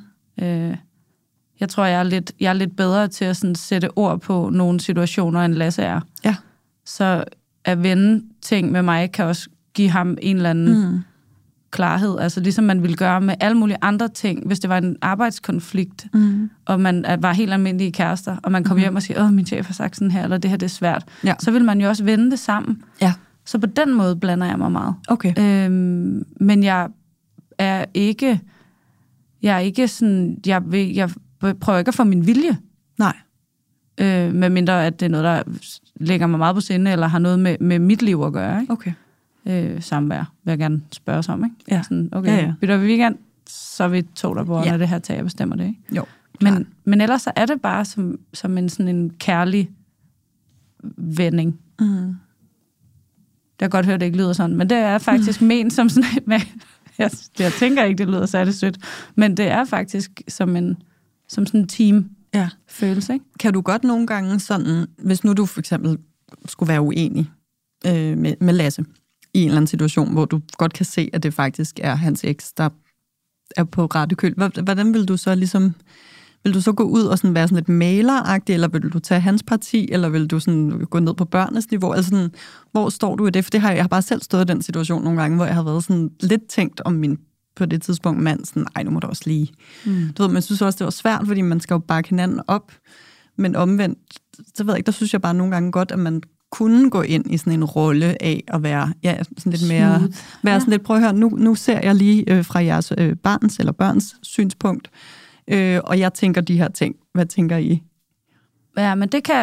Jeg tror, jeg er lidt bedre til at sådan sætte ord på nogle situationer, end Lasse er. Ja. Så at vende ting med mig kan også give ham en eller anden klarhed. Altså ligesom man ville gøre med alle mulige andre ting, hvis det var en arbejdskonflikt, og man var helt almindelige kærester, og man kom hjem og siger, min chef har sagt sådan her, eller det her det er svært. Ja. Så vil man jo også vende det sammen. Ja. Så på den måde blander jeg mig meget. Okay. Men jeg er ikke... jeg er ikke sådan, jeg prøver ikke at få min vilje. Nej. Medmindre at det er noget, der lægger mig meget på sinde, eller har noget med mit liv at gøre, ikke? Okay. Samvær vil jeg gerne spørge os om, ikke? Ja. Sådan, okay, bytter vi weekend, så er vi to der på, når det her tager, jeg bestemmer det, ikke? Jo. Men ellers så er det bare som en sådan en kærlig vending. Mm. Jeg kan godt høre, det ikke lyder sådan, men det er faktisk ment som sådan... Jeg tænker ikke, det lyder særlig sødt, men det er faktisk som sådan en team-følelse, ikke? Kan du godt nogle gange sådan, hvis nu du for eksempel skulle være uenig med Lasse i en eller anden situation, hvor du godt kan se, at det faktisk er hans eks, der er på rette køl, hvordan vil du så ligesom... Vil du så gå ud og sådan være sådan lidt maleragtig, eller vil du tage hans parti, eller vil du sådan gå ned på børnenes niveau? Altså sådan, hvor står du i det? For jeg har bare selv stået i den situation nogle gange, hvor jeg har været sådan lidt tænkt om min, på det tidspunkt, mand, sådan, ej, nu må du også lige. Du ved, man synes også, det var svært, fordi man skal jo bakke hinanden op, men omvendt, så ved jeg ikke, der synes jeg bare nogle gange godt, at man kunne gå ind i sådan en rolle af at være sådan lidt mere, sådan lidt, prøv at høre, nu ser jeg lige fra jeres barns eller børns synspunkt, og jeg tænker de her ting. Hvad tænker I? Ja, men det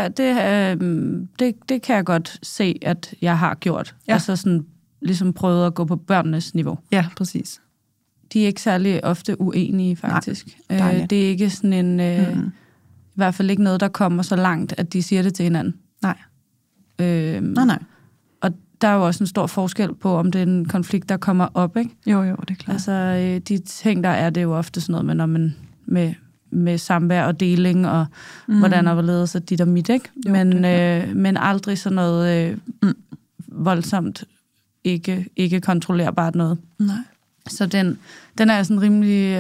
kan jeg godt se, at jeg har gjort. Ja. Altså sådan, ligesom prøvet at gå på børnenes niveau. Ja, præcis. De er ikke særlig ofte uenige, faktisk. Det er ikke sådan en... I hvert fald ikke noget, der kommer så langt, at de siger det til hinanden. Nej. Nej. Og der er jo også en stor forskel på, om det er en konflikt, der kommer op, ikke? Jo, det er klart. Altså, de ting, der er det jo ofte sådan noget med, når man... Med samvær og deling, og hvordan og hvorledes og dit og mit, ikke? Jo, men aldrig sådan noget voldsomt, ikke kontrollerbart noget. Nej. Så den er jeg sådan rimelig...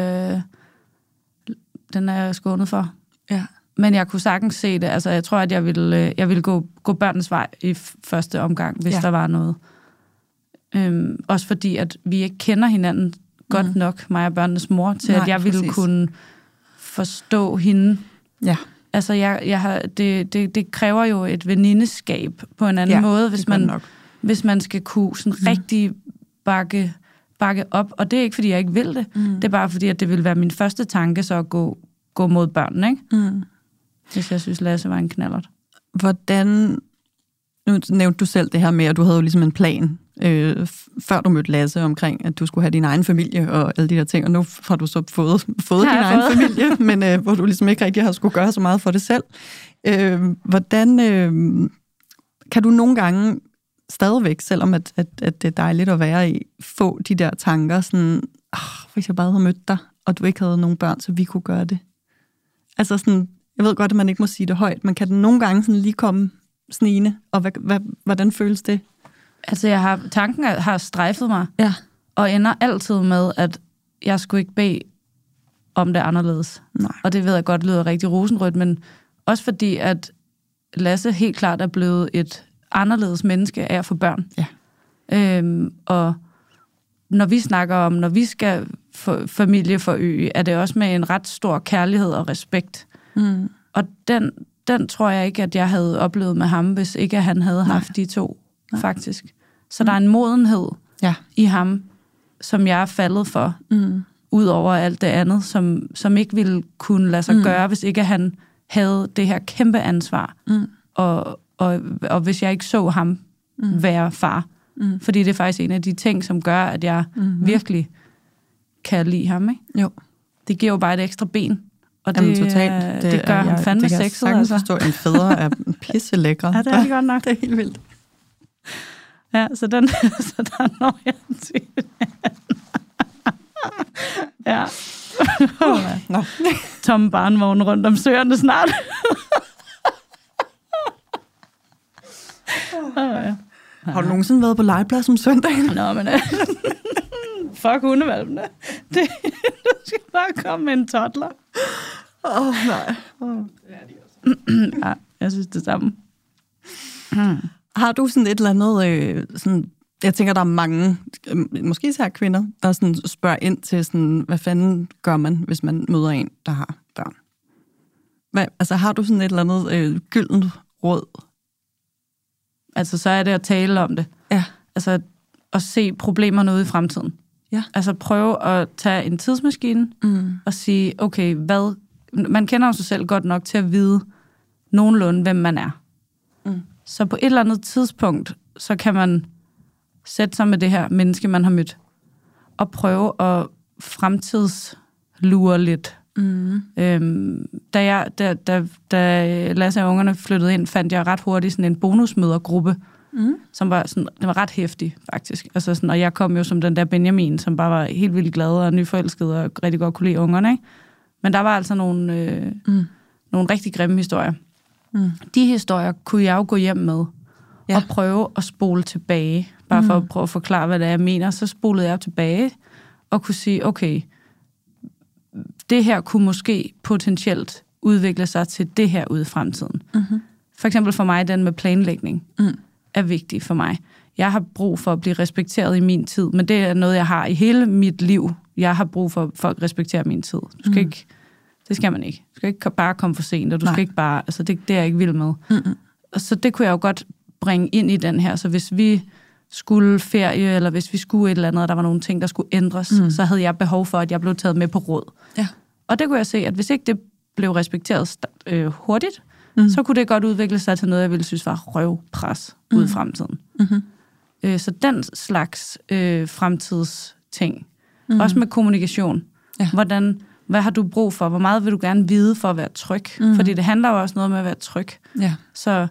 den er jeg skånet for. Ja. Men jeg kunne sagtens se det. Altså, jeg tror, at jeg ville gå børnenes vej i første omgang, hvis der var noget. Også fordi, at vi ikke kender hinanden godt nok, mig og børnenes mor, til at jeg ville kunne forstå hende. Ja. Altså, det kræver jo et venindeskab på en anden måde, hvis man skal kunne sådan rigtig bakke op. Og det er ikke, fordi jeg ikke vil det. Det er bare fordi, at det vil være min første tanke, så at gå mod børnene, ikke? Hvis jeg synes, Lasse var en knallert. Hvordan... Nu nævnte du selv det her med, at du havde jo ligesom en plan, før du mødte Lasse, omkring, at du skulle have din egen familie og alle de der ting, og nu har du så fået din egen familie, men hvor du ligesom ikke rigtig har skulle gøre så meget for det selv. Hvordan kan du nogle gange stadigvæk, selvom at det er dejligt at være i, få de der tanker, sådan, hvis jeg bare havde mødt dig, og du ikke havde nogen børn, så vi kunne gøre det? Altså sådan, jeg ved godt, at man ikke må sige det højt, men kan den nogle gange sådan lige komme snigende, og hvordan føles det? Altså, tanken har strejfet mig, og ender altid med, at jeg skulle ikke bede om det anderledes. Nej. Og det ved jeg godt lyder rigtig rosenrødt, men også fordi, at Lasse helt klart er blevet et anderledes menneske af at få børn. Ja. Og når vi snakker om, når vi skal familieforøge, er det også med en ret stor kærlighed og respekt. Og den tror jeg ikke, at jeg havde oplevet med ham, hvis ikke at han havde haft de to, faktisk. Så der er en modenhed i ham, som jeg er faldet for, ud over alt det andet, som ikke ville kunne lade sig gøre, hvis ikke han havde det her kæmpe ansvar. Og hvis jeg ikke så ham være far. Fordi det er faktisk en af de ting, som gør, at jeg virkelig kan lide ham, ikke? Jo. Det giver jo bare et ekstra ben. Og det gør han fandme sexet. Det kan jeg sagtens forstå, en fædre er pisse lækre. Ja, det er godt nok. Det er helt vildt. Ja, så der når jeg til. Ja. Nå. Tomme barnvogn rundt om søerne snart. Har du nogensinde været på legeplads om søndagen? Nå, men... Fuck hundevalpene. Du skal bare komme med en toddler. Nej. Ja, jeg synes det samme. Har du sådan et eller andet... sådan, jeg tænker, der er mange, måske især kvinder, der sådan spørger ind til, sådan, hvad fanden gør man, hvis man møder en, der har børn? Altså, har du sådan et eller andet gyldent råd? Altså, så er det at tale om det. Ja. Altså, at se problemerne ude i fremtiden. Ja. Altså prøve at tage en tidsmaskine og sige, okay, man kender jo sig selv godt nok til at vide nogenlunde, hvem man er. Så på et eller andet tidspunkt, så kan man sætte sig med det her menneske, man har mødt, og prøve at fremtidslure lidt. Da Lasse og ungerne flyttede ind, fandt jeg ret hurtigt sådan en bonusmødergruppe, som var sådan, den var ret hæftig, faktisk. Altså sådan, og jeg kom jo som den der Benjamin, som bare var helt vildt glad og nyforelsket og rigtig godt kunne lide ungerne, ikke? Men der var altså nogle rigtig grimme historier. De historier kunne jeg jo gå hjem med og prøve at spole tilbage, bare for at prøve at forklare, hvad det er, jeg mener. Så spolede jeg tilbage og kunne sige, okay, det her kunne måske potentielt udvikle sig til det her ude i fremtiden. For eksempel for mig, den med planlægning er vigtig for mig. Jeg har brug for at blive respekteret i min tid, men det er noget, jeg har i hele mit liv. Jeg har brug for, at folk respekterer min tid. Du skal ikke, det skal man ikke. Du skal ikke bare komme for sent, og du skal ikke bare, altså det er jeg ikke vild med. Og så det kunne jeg jo godt bringe ind i den her, så hvis vi skulle ferie, eller hvis vi skulle et eller andet, og der var nogle ting, der skulle ændres, så havde jeg behov for, at jeg blev taget med på råd. Ja. Og det kunne jeg se, at hvis ikke det blev respekteret hurtigt, så kunne det godt udvikle sig til noget, jeg ville synes var røvpres ud i fremtiden. Så den slags fremtidsting. Også med kommunikation. Ja. Hvad har du brug for? Hvor meget vil du gerne vide for at være tryg? Fordi det handler jo også noget med at være tryg. Ja. Så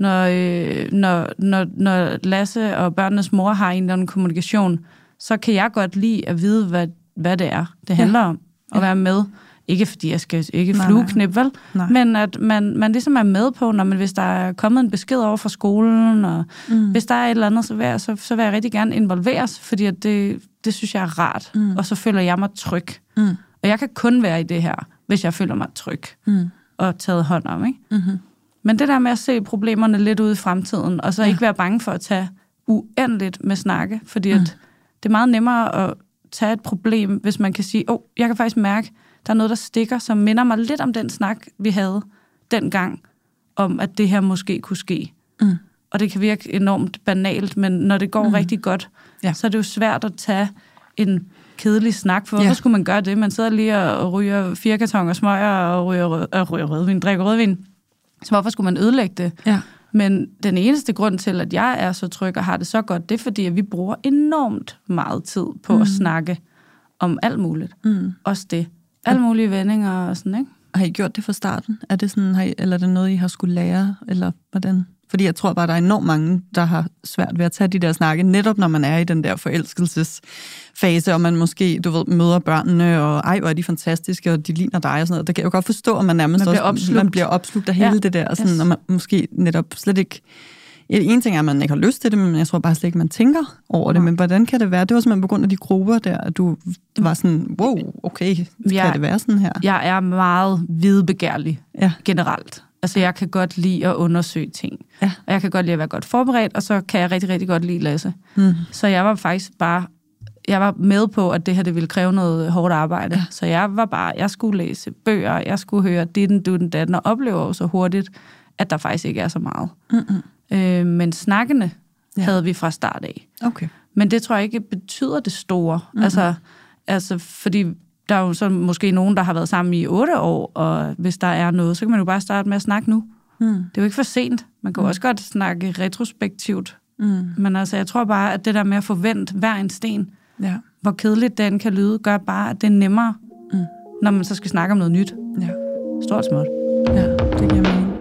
når Lasse og børnenes mor har en eller anden kommunikation, så kan jeg godt lide at vide, hvad det er, det handler om. At være med. Ikke fordi jeg skal ikke flueknip, vel? Men at man ligesom er med på, hvis der er kommet en besked over fra skolen, og hvis der er et eller andet, så vil jeg rigtig gerne involveres, fordi at det synes jeg er rart. Og så føler jeg mig tryg. Og jeg kan kun være i det her, hvis jeg føler mig tryg og taget hånd om, ikke? Men det der med at se problemerne lidt ude i fremtiden, og så ikke være bange for at tage uendeligt med snakke, fordi at det er meget nemmere at tage et problem, hvis man kan sige, jeg kan faktisk mærke, der er noget, der stikker, som minder mig lidt om den snak, vi havde dengang, om at det her måske kunne ske. Og det kan virke enormt banalt, men når det går rigtig godt, så er det jo svært at tage en kedelig snak, for hvorfor skulle man gøre det? Man sidder lige og ryger 4 kartoner smøger og ryger rødvin, drikker rødvin. Så hvorfor skulle man ødelægge det? Ja. Men den eneste grund til, at jeg er så tryg og har det så godt, det er fordi, at vi bruger enormt meget tid på at snakke om alt muligt. Også det. Alle mulige vendinger og sådan, ikke? Har I gjort det fra starten? Er det sådan, eller er det noget, I har skulle lære, eller hvordan? Fordi jeg tror bare, der er enormt mange, der har svært ved at tage de der snakke, netop når man er i den der forelskelsesfase, og man måske, møder børnene, og hvor er de fantastiske, og de ligner dig, og sådan noget. Der kan jeg jo godt forstå, at man nærmest man bliver opslugt af hele det der, og sådan, og man måske netop slet ikke. En ting er, at man ikke har lyst til det, men jeg tror bare slet ikke, man tænker over det. Men hvordan kan det være? Det var simpelthen på grund af de grupper der, at du var sådan, wow, okay, kan det være sådan her? Jeg er meget videbegærlig generelt. Altså, jeg kan godt lide at undersøge ting. Ja. Og jeg kan godt lide at være godt forberedt, og så kan jeg rigtig, rigtig godt lide Lasse. Så jeg var faktisk jeg var med på, at det her det ville kræve noget hårdt arbejde. Ja. Så jeg skulle læse bøger, jeg skulle høre ditten, dutten, datten, og oplever jo så hurtigt, at der faktisk ikke er så meget. Men snakkene havde vi fra start af. Okay. Men det tror jeg ikke betyder det store. Altså, fordi der er jo så måske nogen, der har været sammen i 8 år, og hvis der er noget, så kan man jo bare starte med at snakke nu. Det er jo ikke for sent. Man kan også godt snakke retrospektivt. Men altså, jeg tror bare, at det der med at forvente hver en sten, hvor kedeligt den kan lyde, gør bare, at det er nemmere, når man så skal snakke om noget nyt. Ja. Stort småt. Ja, det giver mening.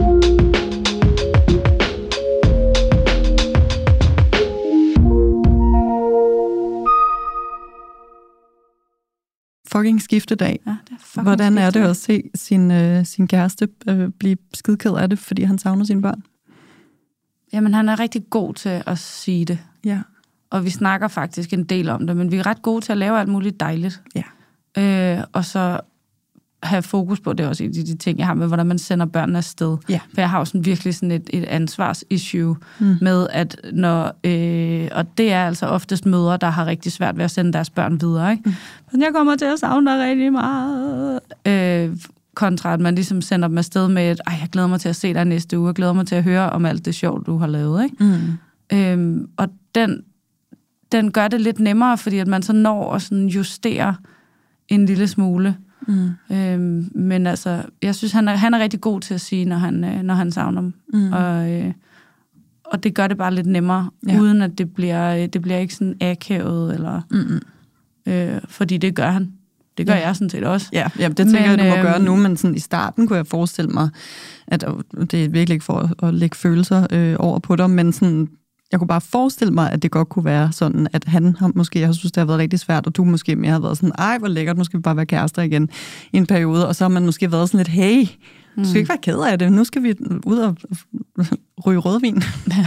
Fucking skiftedag. Ja, hvordan er det at se sin kæreste blive skideked af det, fordi han savner sine børn? Jamen, han er rigtig god til at sige det. Ja. Og vi snakker faktisk en del om det, men vi er ret gode til at lave alt muligt dejligt. Ja. Og så have fokus på, det også de ting, jeg har med, hvordan man sender børnene afsted. Ja. For jeg har jo sådan virkelig sådan et ansvarsissue med, at og det er altså oftest mødre, der har rigtig svært ved at sende deres børn videre, ikke? Men jeg kommer til at savne dig rigtig meget. Kontra at man ligesom sender dem afsted med et, jeg glæder mig til at se dig næste uge, jeg glæder mig til at høre om alt det sjovt, du har lavet, ikke? Og den gør det lidt nemmere, fordi at man så når at sådan justere en lille smule. Men altså, jeg synes, han er rigtig god til at sige, når han savner dem. Og det gør det bare lidt nemmere, uden at det bliver ikke sådan akavet, eller, fordi det gør han. Det gør jeg sådan set også. Ja, det tænker jeg, du må gøre nu, men sådan i starten kunne jeg forestille mig, at det er virkelig ikke for at lægge følelser over på dig, men sådan, jeg kunne bare forestille mig, at det godt kunne være sådan, at han måske har synes, det har været rigtig svært, og du måske mere har været sådan, ej, hvor lækkert, nu skal vi bare være kærester igen i en periode, og så har man måske været sådan lidt, hey, du skal ikke være ked af det, nu skal vi ud og ryge rødvin.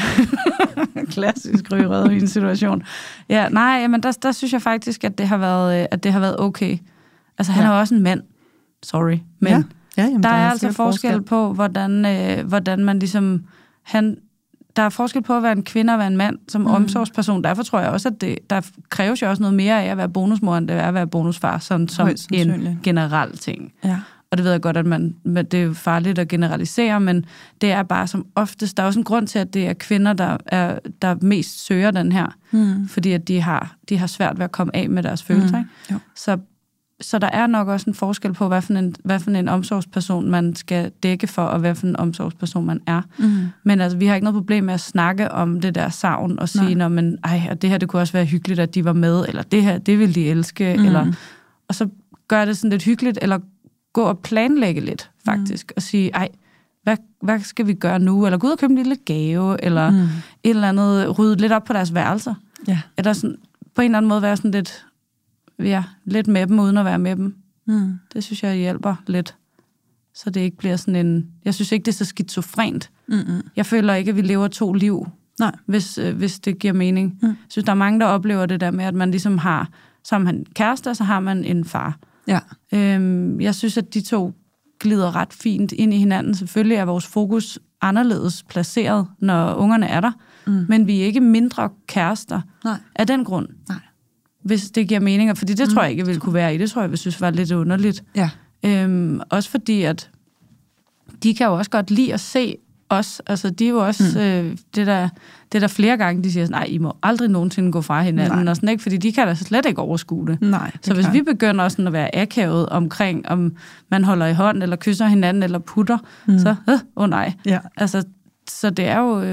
Klassisk ryge rødvin situation. Ja, nej, men der synes jeg faktisk, at det har været okay. Altså, han er jo også en mand. Sorry. Men jamen, der er altså forskel på, hvordan man ligesom... Der er forskel på at være en kvinde og være en mand som omsorgsperson. Derfor tror jeg også, at der kræves jo også noget mere af at være bonusmor, end det er at være bonusfar, som en generel ting. Ja. Og det ved jeg godt, at det er farligt at generalisere, men det er bare som oftest... Der er også en grund til, at det er kvinder, der mest søger den her. Fordi at de har svært ved at komme af med deres følelser. Så der er nok også en forskel på, hvad for en omsorgsperson man skal dække for, og hvad for en omsorgsperson man er. Men altså, vi har ikke noget problem med at snakke om det der savn, og sige, men og det her, det kunne også være hyggeligt, at de var med, eller det her, det vil de elske, eller... Og så gør det sådan lidt hyggeligt, eller gå og planlægge lidt, faktisk, og sige, hvad skal vi gøre nu? Eller gå ud og købe en lille gave, eller et eller andet, rydde lidt op på deres værelser. Ja. Eller sådan, på en eller anden måde være sådan lidt med dem, uden at være med dem. Det synes jeg hjælper lidt. Så det ikke bliver sådan en... Jeg synes ikke, det er så skizofrent. Jeg føler ikke, at vi lever 2 liv, hvis det giver mening. Jeg synes, der er mange, der oplever det der med, at man ligesom har... Så har man en kæreste, og så har man en far. Ja. Jeg synes, at de 2 glider ret fint ind i hinanden. Selvfølgelig er vores fokus anderledes placeret, når ungerne er der. Men vi er ikke mindre kærester af den grund. Nej. Hvis det giver mening, fordi det tror jeg ikke, ville kunne være i. Det tror jeg, vi synes var lidt underligt. Ja. Også fordi, at de kan jo også godt lide at se os. Altså, de er jo også... det der flere gange, de siger sådan, nej, I må aldrig nogensinde gå fra hinanden. Og sådan, ikke? Fordi de kan da slet ikke overskue det. Nej, så hvis vi begynder sådan at være akavet omkring, om man holder i hånd, eller kysser hinanden, eller putter, så, nej. Ja. Altså, så det er jo...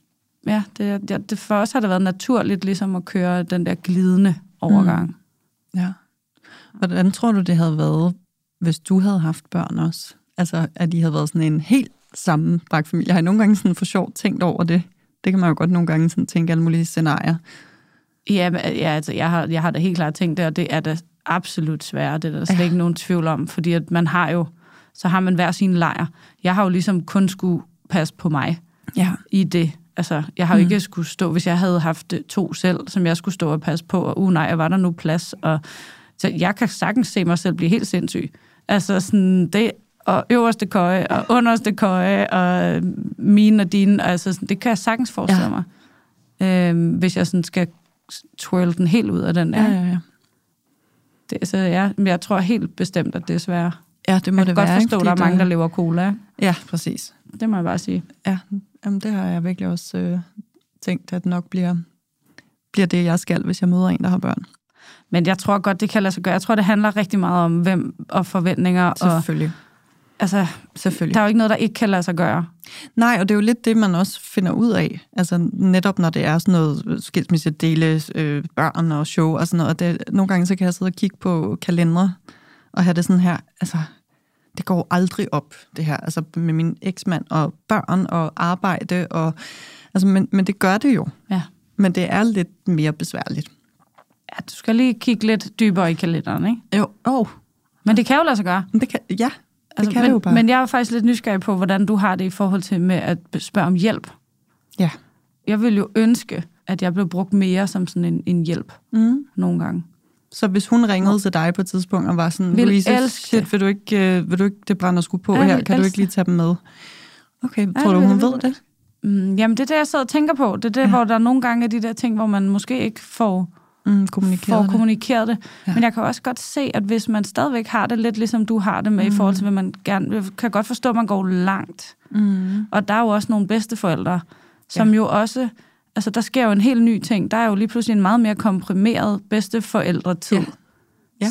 det for os har det været naturligt, ligesom at køre den der glidende overgang. Ja. Hvordan tror du, det havde været, hvis du havde haft børn også? Altså, at de havde været sådan en helt sammenbragt familie. Jeg har nogle gange sådan for sjovt tænkt over det. Det kan man jo godt nogle gange sådan tænke alle mulige scenarier. Ja, altså, jeg har da helt klart tænkt det, og det er da absolut svært. Det er der slet ikke nogen tvivl om, fordi at man har jo, så har man hver sin lejr. Jeg har jo ligesom kun skulle passe på mig i det. Altså, jeg har jo ikke skulle stå, hvis jeg havde haft 2 selv, som jeg skulle stå og passe på, og nej, var der nu plads? Og, så jeg kan sagtens se mig selv blive helt sindssyg. Altså sådan det, og øverste køje, og underste køje, og mine og dine, altså sådan, det kan jeg sagtens forestille mig. Hvis jeg sådan skal twirle den helt ud af den der. Ja. Det, så jeg tror helt bestemt, at det er svært. Ja, det må det være. Jeg kan godt forstå, at der er mange, der lever cola. Ja, præcis. Det må jeg bare sige. Ja, jamen, det har jeg virkelig også tænkt, at nok bliver det, jeg skal, hvis jeg møder en, der har børn. Men jeg tror godt, det kan lade sig gøre. Jeg tror, det handler rigtig meget om hvem og forventninger. Selvfølgelig. Altså, selvfølgelig. Der er jo ikke noget, der ikke kan lade sig gøre. Nej, og det er jo lidt det, man også finder ud af. Altså netop når det er sådan noget skilsmisse, dele børn og show og sådan noget. Og det, nogle gange så kan jeg sidde og kigge på kalendere og have det sådan her, altså det går aldrig op, det her. Altså med min eksmand og børn og arbejde. Og, altså, men det gør det jo. Ja. Men det er lidt mere besværligt. Ja, du skal lige kigge lidt dybere i kalenderen, ikke? Jo. Men det kan jo lade sig gøre. Det kan, ja. Altså, det jo men jeg er faktisk lidt nysgerrig på, hvordan du har det i forhold til med at spørge om hjælp. Ja. Jeg vil jo ønske, at jeg blev brugt mere som sådan en hjælp nogle gange. Så hvis hun ringede til dig på et tidspunkt og var sådan, Louise, shit, vil du ikke, det brænder sgu på her? Kan du ikke lige tage dem med? Okay, tror du, hun ved det? Jamen, det er det, jeg sidder og tænker på. Det er det, hvor der er nogle gange de der ting, hvor man måske ikke får kommunikeret det. Ja. Men jeg kan også godt se, at hvis man stadigvæk har det lidt, ligesom du har det med, i forhold til, hvad man gerne... kan godt forstå, at man går langt. Og der er jo også nogle bedsteforældre, som jo også Altså, der sker jo en helt ny ting. Der er jo lige pludselig en meget mere komprimeret bedsteforældretid. Ja.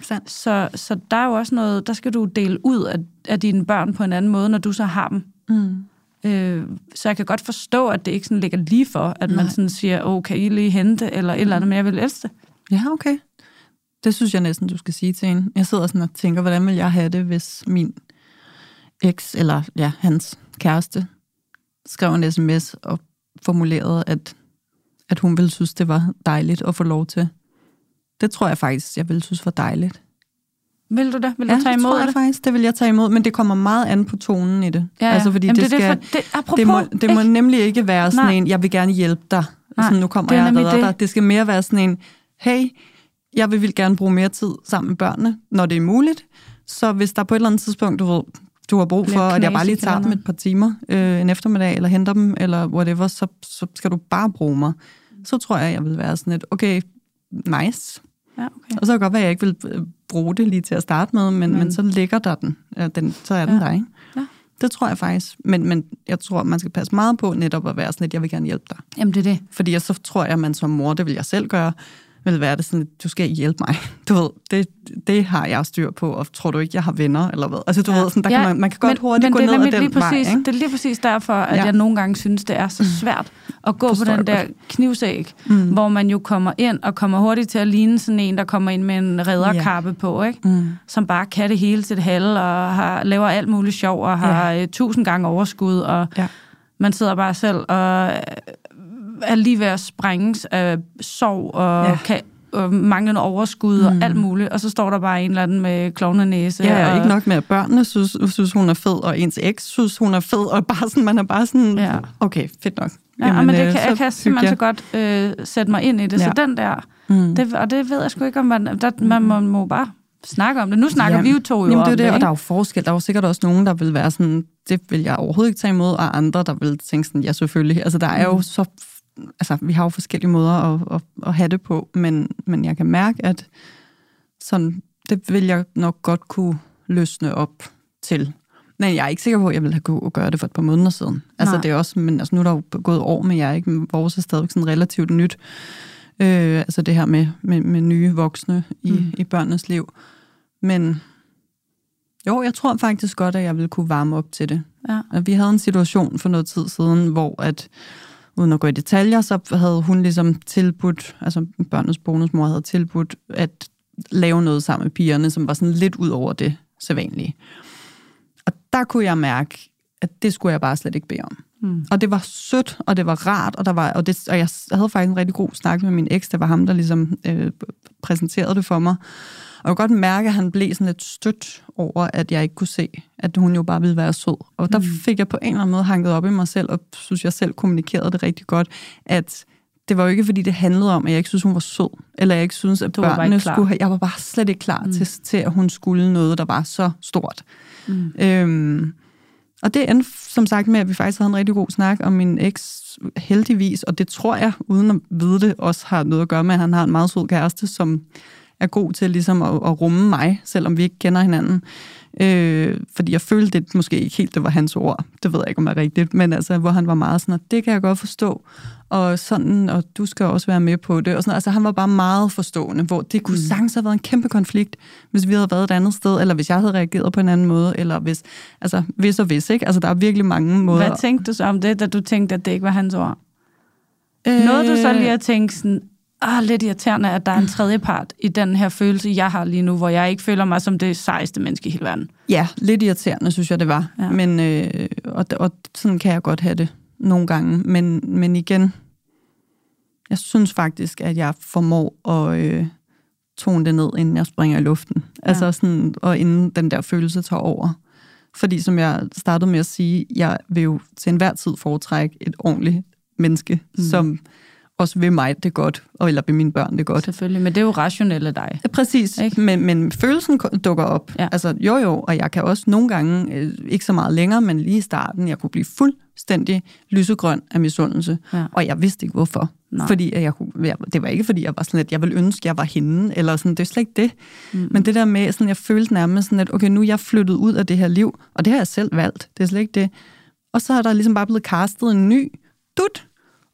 Så der er jo også noget, der skal du dele ud af dine børn på en anden måde, når du så har dem. Så jeg kan godt forstå, at det ikke sådan ligger lige for, at man sådan siger, kan I lige hente, eller et eller andet, men jeg vil elske det. Ja, okay. Det synes jeg næsten, du skal sige til hende. Jeg sidder sådan og tænker, hvordan vil jeg have det, hvis min eks, eller hans kæreste, skrev en sms og formulerede, at hun ville synes, det var dejligt at få lov til. Det tror jeg faktisk, jeg ville synes var dejligt. Vil du det? Vil du tage imod det? Ja, det tror jeg faktisk. Det vil jeg tage imod, men det kommer meget an på tonen i det. Ja. Altså, fordi det må nemlig ikke være sådan en, jeg vil gerne hjælpe dig. Sådan, nu kommer jeg og redder dig. Det skal mere være sådan en, hey, jeg vil gerne bruge mere tid sammen med børnene, når det er muligt. Så hvis der på et eller andet tidspunkt, du har brug for, at jeg bare lige tager dem et par timer en eftermiddag, eller henter dem, eller whatever, så skal du bare bruge mig. Så tror jeg vil være sådan et, okay, nice. Ja, okay. Og så kan det godt være, at jeg ikke vil bruge det lige til at starte med, men så ligger der den. Så er den der, ikke? Ja. Det tror jeg faktisk. Men jeg tror, man skal passe meget på netop at være sådan et, jeg vil gerne hjælpe dig. Jamen, det er det. Fordi så tror jeg, at man som mor, det vil jeg selv gøre, vil være det sådan, at du skal ikke hjælpe mig. Du ved, det har jeg styr på, og tror du ikke, jeg har venner, eller hvad? Altså, du ved, sådan, der kan man kan godt hurtigt gå ned ad den vej, ikke? Det er lige præcis derfor, at jeg nogle gange synes, det er så svært at gå på den der knivsæg, hvor man jo kommer ind og kommer hurtigt til at ligne sådan en, der kommer ind med en redderkappe på, ikke? Som bare kan det hele til det halve, og laver alt muligt sjov, og har 1000 gange overskud, og man sidder bare selv og er lige ved at sprænges af sorg og manglende overskud og alt muligt, og så står der bare en eller anden med klovnenæse. Ja, og ikke nok med, at børnene synes, hun er fed, og ens eks synes, hun er fed, og bare sådan, man er bare sådan, okay, fedt nok. Jamen, men jeg kan simpelthen så godt sætte mig ind i det, så den der, og det ved jeg sgu ikke, om man må bare snakke om det. Nu snakker vi jo to om det, og der er jo forskel. Der er jo sikkert også nogen, der vil være sådan, det vil jeg overhovedet ikke tage imod, og andre, der vil tænke sådan, ja, selvfølgelig. Altså, der er jo så vi har jo forskellige måder at have det på, men jeg kan mærke, at sådan, det vil jeg nok godt kunne løsne op til. Men jeg er ikke sikker på, at jeg ville have kunne gøre det for et par måneder siden. Altså, det er også, men altså, nu er der jo gået år med jer, ikke? Vores er stadigvæk sådan relativt nyt. Altså det her med nye voksne i børnenes liv. Men jo, jeg tror faktisk godt, at jeg ville kunne varme op til det. Ja. Vi havde en situation for noget tid siden, hvor at uden at gå i detaljer, så havde hun ligesom tilbudt, altså børnenes bonusmor havde tilbudt at lave noget sammen med pigerne, som var sådan lidt ud over det sædvanlige. Og der kunne jeg mærke, at det skulle jeg bare slet ikke bede om. Og det var sødt, og det var rart, og jeg havde faktisk en rigtig god snak med min eks, det var ham, der ligesom præsenterede det for mig. Og jeg kunne godt mærke, at han blev sådan lidt stødt over, at jeg ikke kunne se, at hun jo bare ville være sød. Og der fik jeg på en eller anden måde hanket op i mig selv, og synes jeg selv kommunikerede det rigtig godt, at det var jo ikke, fordi det handlede om, at jeg ikke synes, hun var sød, eller jeg ikke synes, at børnene skulle have... Jeg var bare slet ikke klar til, at hun skulle noget, der var så stort. Og det endte som sagt med, at vi faktisk havde en rigtig god snak om min eks, heldigvis, og det tror jeg, uden at vide det, også har noget at gøre med, at han har en meget sød kæreste, som er god til ligesom at rumme mig, selvom vi ikke kender hinanden. Fordi jeg følte det måske ikke helt, det var hans ord. Det ved jeg ikke, om det er rigtigt, men altså, hvor han var meget sådan, det kan jeg godt forstå, og sådan, og du skal også være med på det. Og sådan, altså, han var bare meget forstående, hvor det kunne sagtens have været en kæmpe konflikt, hvis vi havde været et andet sted, eller hvis jeg havde reageret på en anden måde, eller hvis og hvis, ikke? Altså, der er virkelig mange måder. Hvad tænkte du så om det, da du tænkte, at det ikke var hans ord? Nåede du så lige at tænke sådan, lidt irriterende, at der er en tredje part i den her følelse, jeg har lige nu, hvor jeg ikke føler mig som det sejeste menneske i hele verden. Ja, lidt irriterende, synes jeg, det var. Ja. Men, og sådan kan jeg godt have det nogle gange. Men igen, jeg synes faktisk, at jeg formår at tone det ned, inden jeg springer i luften. Ja. Altså sådan, og inden den der følelse tager over. Fordi som jeg startede med at sige, jeg vil jo til enhver tid foretrække et ordentligt menneske, som også vil mig det godt, eller vil mine børn det godt. Selvfølgelig, men det er jo rationelt af dig. Præcis, men følelsen dukker op. Ja. Altså jo, og jeg kan også nogle gange, ikke så meget længere, men lige i starten, jeg kunne blive fuldstændig lysegrøn af misundelse, og jeg vidste ikke hvorfor. Nej. Fordi det var ikke, fordi jeg var sådan lidt, jeg ville ønske, jeg var hende, eller sådan, det er slet ikke det. Men det der med, sådan, jeg følte nærmest sådan, at okay, nu er jeg flyttet ud af det her liv, og det har jeg selv valgt, det er slet ikke det. Og så er der ligesom bare blevet castet en ny dut,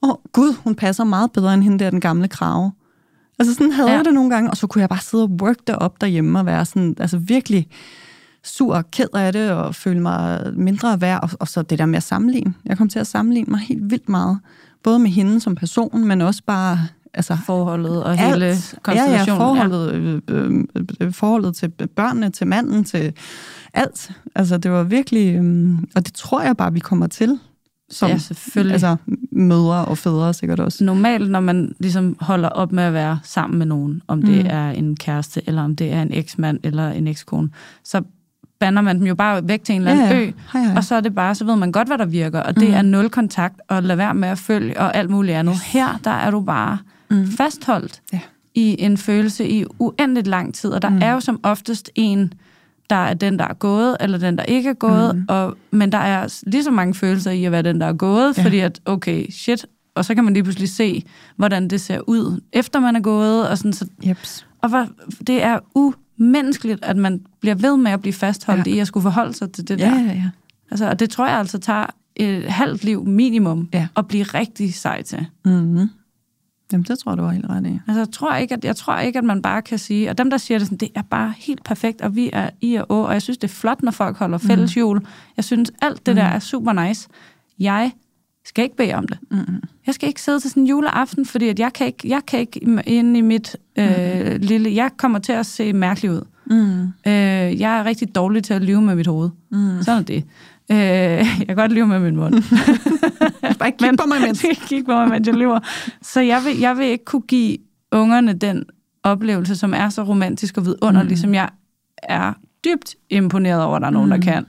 Gud, hun passer meget bedre end hende der, den gamle krage. Altså sådan havde jeg det nogle gange, og så kunne jeg bare sidde og work det op derhjemme og være sådan, altså virkelig sur og ked af det, og føle mig mindre værd, og så det der med at sammenligne. Jeg kom til at sammenligne mig helt vildt meget, både med hende som person, men også bare altså forholdet og hele konstellationen. Forholdet til børnene, til manden, til alt. Altså det var virkelig, og det tror jeg bare, vi kommer til. Som, altså mødre og fædre sikkert også. Normalt, når man ligesom holder op med at være sammen med nogen, om det er en kæreste, eller om det er en eksmand, eller en ekskone, så bander man dem jo bare væk til en eller anden ø, og så er det bare, så ved man godt, hvad der virker, og det er nul kontakt, og lad være med at følge, og alt muligt andet. Her, der er du bare fastholdt i en følelse i uendeligt lang tid, og der er jo som oftest en, der er den, der er gået, eller den, der ikke er gået, men der er lige så mange følelser i at være den, der er gået, fordi at, okay, shit, og så kan man lige pludselig se, hvordan det ser ud, efter man er gået, og sådan, så, og det er umenneskeligt, at man bliver ved med at blive fastholdt i at skulle forholde sig til det der. Ja. Altså, og det tror jeg altså tager et halvt liv minimum at blive rigtig sej til. Mm-hmm. Jamen, det tror jeg, du var helt ret i. Altså, jeg tror ikke, at man bare kan sige, og dem, der siger det sådan, det er bare helt perfekt, og vi er i og å, og jeg synes, det er flot, når folk holder fælles jul. Jeg synes, alt det der er super nice. Jeg skal ikke bede om det. Jeg skal ikke sidde til sådan en juleaften, fordi at jeg kan ikke inde i mit lille... Jeg kommer til at se mærkelig ud. Jeg er rigtig dårlig til at lyve med mit hoved. Sådan er det. Jeg kan godt lyve med min mund. Bare ikke kig på mig, mens. Kig på mig, mens jeg lyver. Så jeg vil ikke kunne give ungerne den oplevelse, som er så romantisk og vidunderlig, som jeg er dybt imponeret over, at der er nogen, der kan.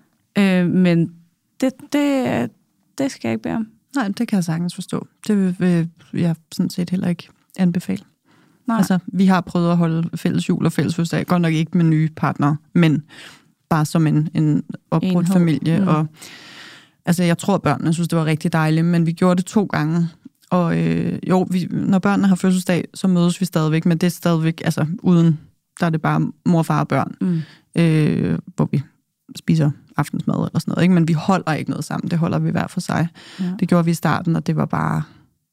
Men det skal jeg ikke bede om. Nej, det kan jeg sagtens forstå. Det vil jeg sådan set heller ikke anbefale. Nej. Altså, vi har prøvet at holde fælles jul og fælles fødselsdag, godt nok ikke med nye partnere, men bare som en opbrudt familie. Og, altså, jeg tror, børnene synes, det var rigtig dejligt, men vi gjorde det 2 gange. Og når børnene har fødselsdag, så mødes vi stadigvæk, men det er stadigvæk, altså uden, der er det bare mor, far og børn, hvor vi spiser aftensmad eller sådan noget, ikke? Men vi holder ikke noget sammen, det holder vi hver for sig. Det gjorde vi i starten, og det var bare,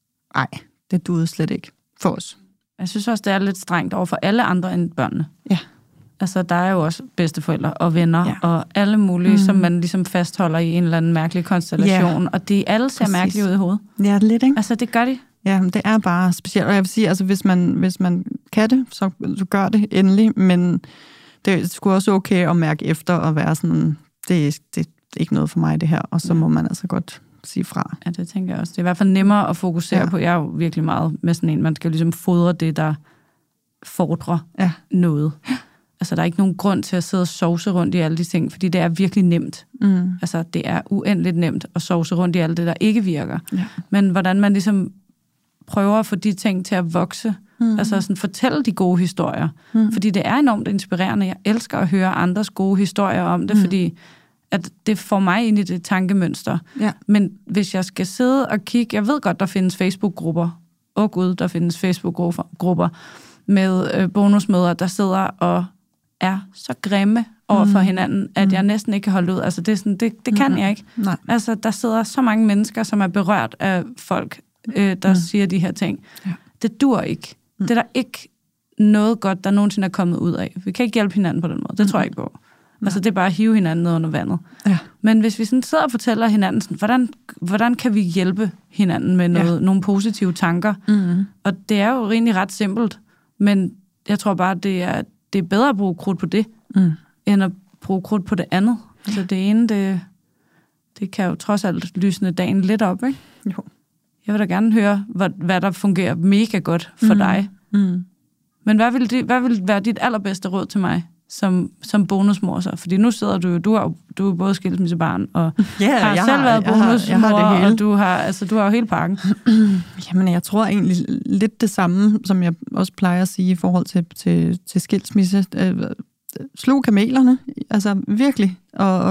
det duede slet ikke for os. Jeg synes også, det er lidt strengt over for alle andre end børnene. Ja. Altså, der er jo også bedsteforældre og venner og alle mulige, som man ligesom fastholder i en eller anden mærkelig konstellation, og de alle ser mærkeligt ud i hovedet. Ja, lidt, ikke? Altså, det gør de. Ja, det er bare specielt, og jeg vil sige, altså hvis man kan det, så gør det endelig, men det er sgu også okay at mærke efter og være sådan, det er ikke noget for mig det her, og så må man altså godt sige fra. Ja, det tænker jeg også. Det er i hvert fald nemmere at fokusere på. Jeg er jo virkelig meget med sådan en, man skal ligesom fodre det, der fordrer noget. Altså, der er ikke nogen grund til at sidde og sovse rundt i alle de ting, fordi det er virkelig nemt. Altså, det er uendeligt nemt at sovse rundt i alt det, der ikke virker. Ja. Men hvordan man ligesom prøver at få de ting til at vokse, altså sådan fortælle de gode historier. Fordi det er enormt inspirerende. Jeg elsker at høre andres gode historier om det, fordi at det får mig ind i det tankemønster. Ja. Men hvis jeg skal sidde og kigge, jeg ved godt, der findes Facebook-grupper. Gud, der findes Facebook-grupper med bonusmødre, der sidder og er så grimme over for hinanden, at jeg næsten ikke kan holde ud. Altså, det er sådan, det kan jeg ikke. Nej. Altså, der sidder så mange mennesker, som er berørt af folk, der siger de her ting. Ja. Det dur ikke. Det er der ikke noget godt, der nogensinde er kommet ud af. Vi kan ikke hjælpe hinanden på den måde. Det tror jeg ikke på. Altså, det er bare at hive hinanden ned under vandet. Ja. Men hvis vi sådan sidder og fortæller hinanden, sådan, hvordan kan vi hjælpe hinanden med nogle positive tanker? Og det er jo egentlig ret simpelt, men jeg tror bare, det er bedre at bruge krudt på det, end at bruge krudt på det andet. Altså det ene, det kan jo trods alt lysne dagen lidt op, ikke? Jo. Jeg vil da gerne høre, hvad der fungerer mega godt for dig. Men hvad vil være dit allerbedste råd til mig som bonusmor så? Fordi nu sidder du er både skilsmissebarn og har selv været bonusmor, og du har jo hele pakken. Jamen, jeg tror egentlig lidt det samme, som jeg også plejer at sige i forhold til skilsmisse. Slug kamelerne, altså virkelig, og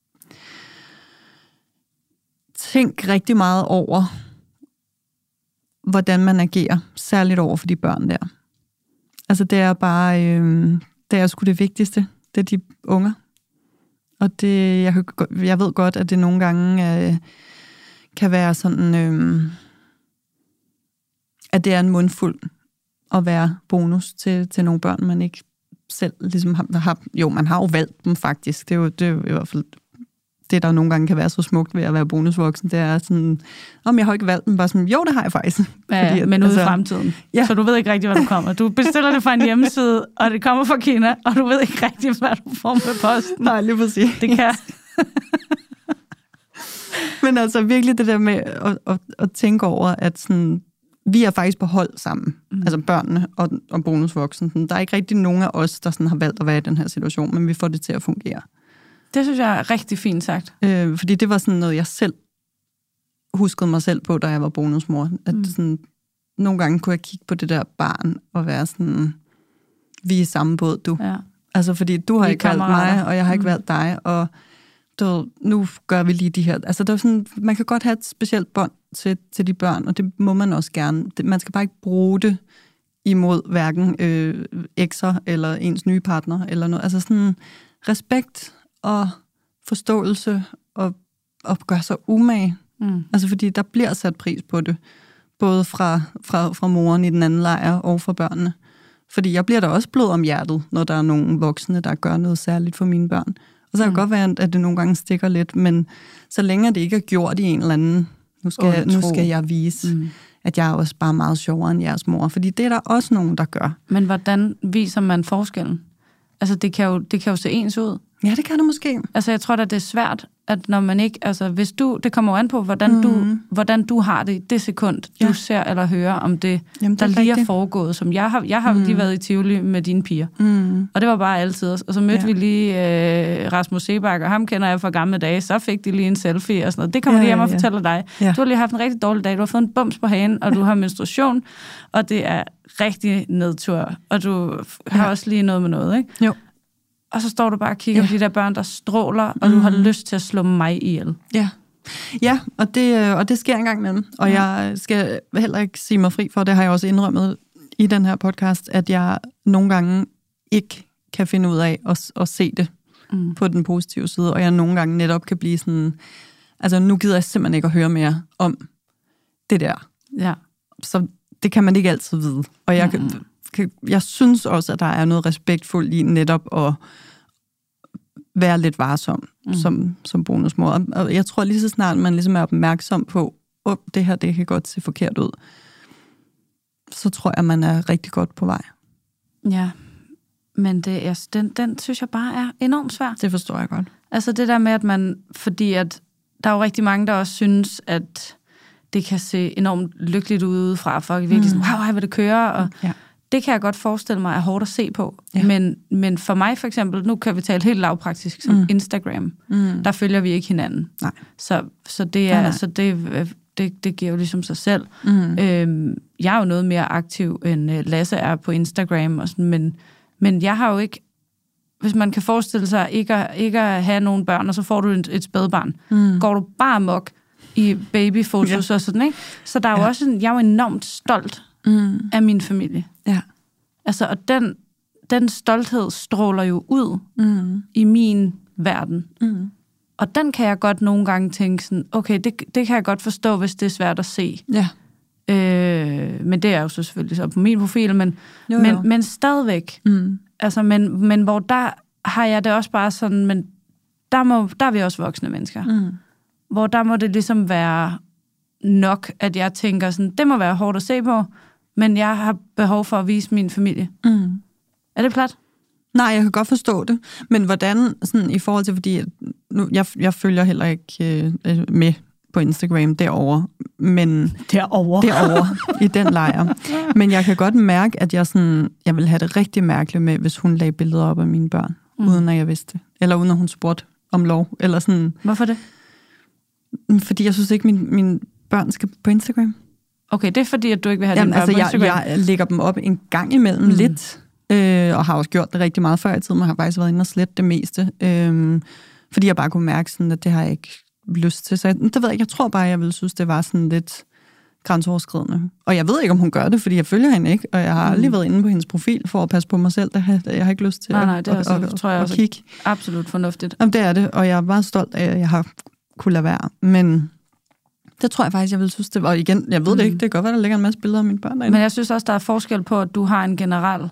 tænk rigtig meget over, hvordan man agerer, særligt over for de børn der. Altså, det er bare... det er sgu det vigtigste. Det er de unger. Og det, jeg ved godt, at det nogle gange kan være sådan at det er en mundfuld at være bonus til nogle børn, man ikke selv ligesom har. Jo, man har jo valgt dem faktisk. Det er jo i hvert fald det, der nogle gange kan være så smukt ved at være bonusvoksen. Det er sådan, jeg har ikke valgt dem, bare sådan, jo, det har jeg faktisk. Ja, fordi, men ude i fremtiden. Ja. Så du ved ikke rigtig, hvad du kommer. Du bestiller det fra en hjemmeside, og det kommer fra Kina, og du ved ikke rigtig, hvad du får med posten. Nej, lige præcis. Det kan. Men altså virkelig det der med at tænke over, at sådan, vi er faktisk på hold sammen. Altså børnene og bonusvoksen. Der er ikke rigtig nogen af os, der sådan har valgt at være i den her situation, men vi får det til at fungere. Det synes jeg er rigtig fint sagt. Fordi det var sådan noget, jeg selv huskede mig selv på, da jeg var bonusmor. At sådan, nogle gange kunne jeg kigge på det der barn og være sådan, vi er i samme båd, du. Ja. Altså fordi du har ikke valgt mig, og jeg har ikke valgt dig, og nu gør vi lige de her. Altså der er sådan, man kan godt have et specielt bånd til de børn, og det må man også gerne. Man skal bare ikke bruge det imod hverken ekser eller ens nye partner eller noget. Altså sådan respekt og forståelse og gøre sig umage. Altså fordi der bliver sat pris på det, både fra moren i den anden lejr og fra børnene. Fordi jeg bliver da også blød om hjertet, når der er nogle voksne, der gør noget særligt for mine børn. Og så kan det godt være, at det nogle gange stikker lidt, men så længe det ikke er gjort i en eller anden, nu skal jeg vise, at jeg er også bare meget sjovere end jeres mor. Fordi det er der også nogen, der gør. Men hvordan viser man forskellen? Altså, det kan jo se ens ud. Ja, det kan det måske. Altså, jeg tror da, det er svært, at når man ikke... Altså, hvis det kommer jo an på, hvordan du har det i det sekund, du ser eller hører om det, der lige er foregået. Som jeg har lige været i Tivoli med dine piger. Og det var bare altid. Og så mødte vi lige Rasmus Sebak, og ham kender jeg fra gamle dage. Så fik de lige en selfie og sådan noget. Det kommer de hjem og fortæller dig. Ja. Du har lige haft en rigtig dårlig dag. Du har fået en bums på hagen, og du har menstruation, og det er rigtig nedtur. Og du har også lige noget med noget, ikke? Jo. Og så står du bare og kigger på de der børn, der stråler, og du har lyst til at slå mig ihjel. Ja, og det sker engang imellem. Og jeg skal heller ikke sige mig fri for, det har jeg også indrømmet i den her podcast, at jeg nogle gange ikke kan finde ud af at se det på den positive side, og jeg nogle gange netop kan blive sådan, altså nu gider jeg simpelthen ikke at høre mere om det der. Ja. Så det kan man ikke altid vide. Og jeg synes også, at der er noget respektfuldt i netop at være lidt varsom som bonusmor. Og jeg tror lige så snart, man ligesom er opmærksom på, det her, det kan godt se forkert ud, så tror jeg, man er rigtig godt på vej. Ja, men den synes jeg bare er enormt svær. Det forstår jeg godt. Altså det der med, at man, fordi at der er jo rigtig mange, der også synes, at det kan se enormt lykkeligt ud udefra, folk virkelig sådan, wow, hvor det kører, og det kan jeg godt forestille mig er hårdt at se på. Ja. Men for mig for eksempel, nu kan vi tale helt lavpraktisk som Instagram, der følger vi ikke hinanden. Nej. Så det er, så det giver jo ligesom sig selv. Jeg er jo noget mere aktiv, end Lasse er på Instagram, og sådan, men jeg har jo ikke, hvis man kan forestille sig ikke at have nogen børn, og så får du et spædbarn, går du bare amok i babyfotos og sådan, ikke? Så der er jo også jeg er jo enormt stolt af min familie. Ja. Altså, og den stolthed stråler jo ud i min verden. Og den kan jeg godt nogle gange tænke sådan, okay, det kan jeg godt forstå, hvis det er svært at se. Ja. Men det er jo så selvfølgelig så på min profil, men stadigvæk. Altså, men hvor der har jeg det også bare sådan, men der er vi også voksne mennesker. Hvor der må det ligesom være nok, at jeg tænker sådan, det må være hårdt at se på, men jeg har behov for at vise min familie. Er det plat? Nej, jeg kan godt forstå det. Men hvordan, sådan i forhold til, fordi nu, jeg følger heller ikke med på Instagram derovre, men derovre i den lejr. Men jeg kan godt mærke, at jeg vil have det rigtig mærkeligt med, hvis hun lagde billeder op af mine børn, uden at jeg vidste det. Eller uden at hun spurgte om lov. Eller sådan. Hvorfor det? Fordi jeg synes ikke, mine børn skal på Instagram. Okay, det er fordi, at du ikke vil have dine børn på Instagram? Jeg lægger dem op en gang imellem lidt, og har også gjort det rigtig meget før i tiden, men har faktisk været inde og slette det meste. Fordi jeg bare kunne mærke, sådan, at det har jeg ikke lyst til. Så jeg tror bare, jeg ville synes, det var sådan lidt grænseoverskridende. Og jeg ved ikke, om hun gør det, fordi jeg følger hende ikke, og jeg har aldrig været inde på hendes profil for at passe på mig selv. Jeg har ikke lyst til at kigge. Absolut fornuftigt. Jamen, det er det, og jeg er meget stolt af, at jeg har kunne lade være. Men Det tror jeg faktisk, jeg vil synes, det var. Igen, jeg ved det ikke, det kan godt være, der ligger en masse billeder af mine børn derinde. Men jeg synes også, der er forskel på, at du har en generel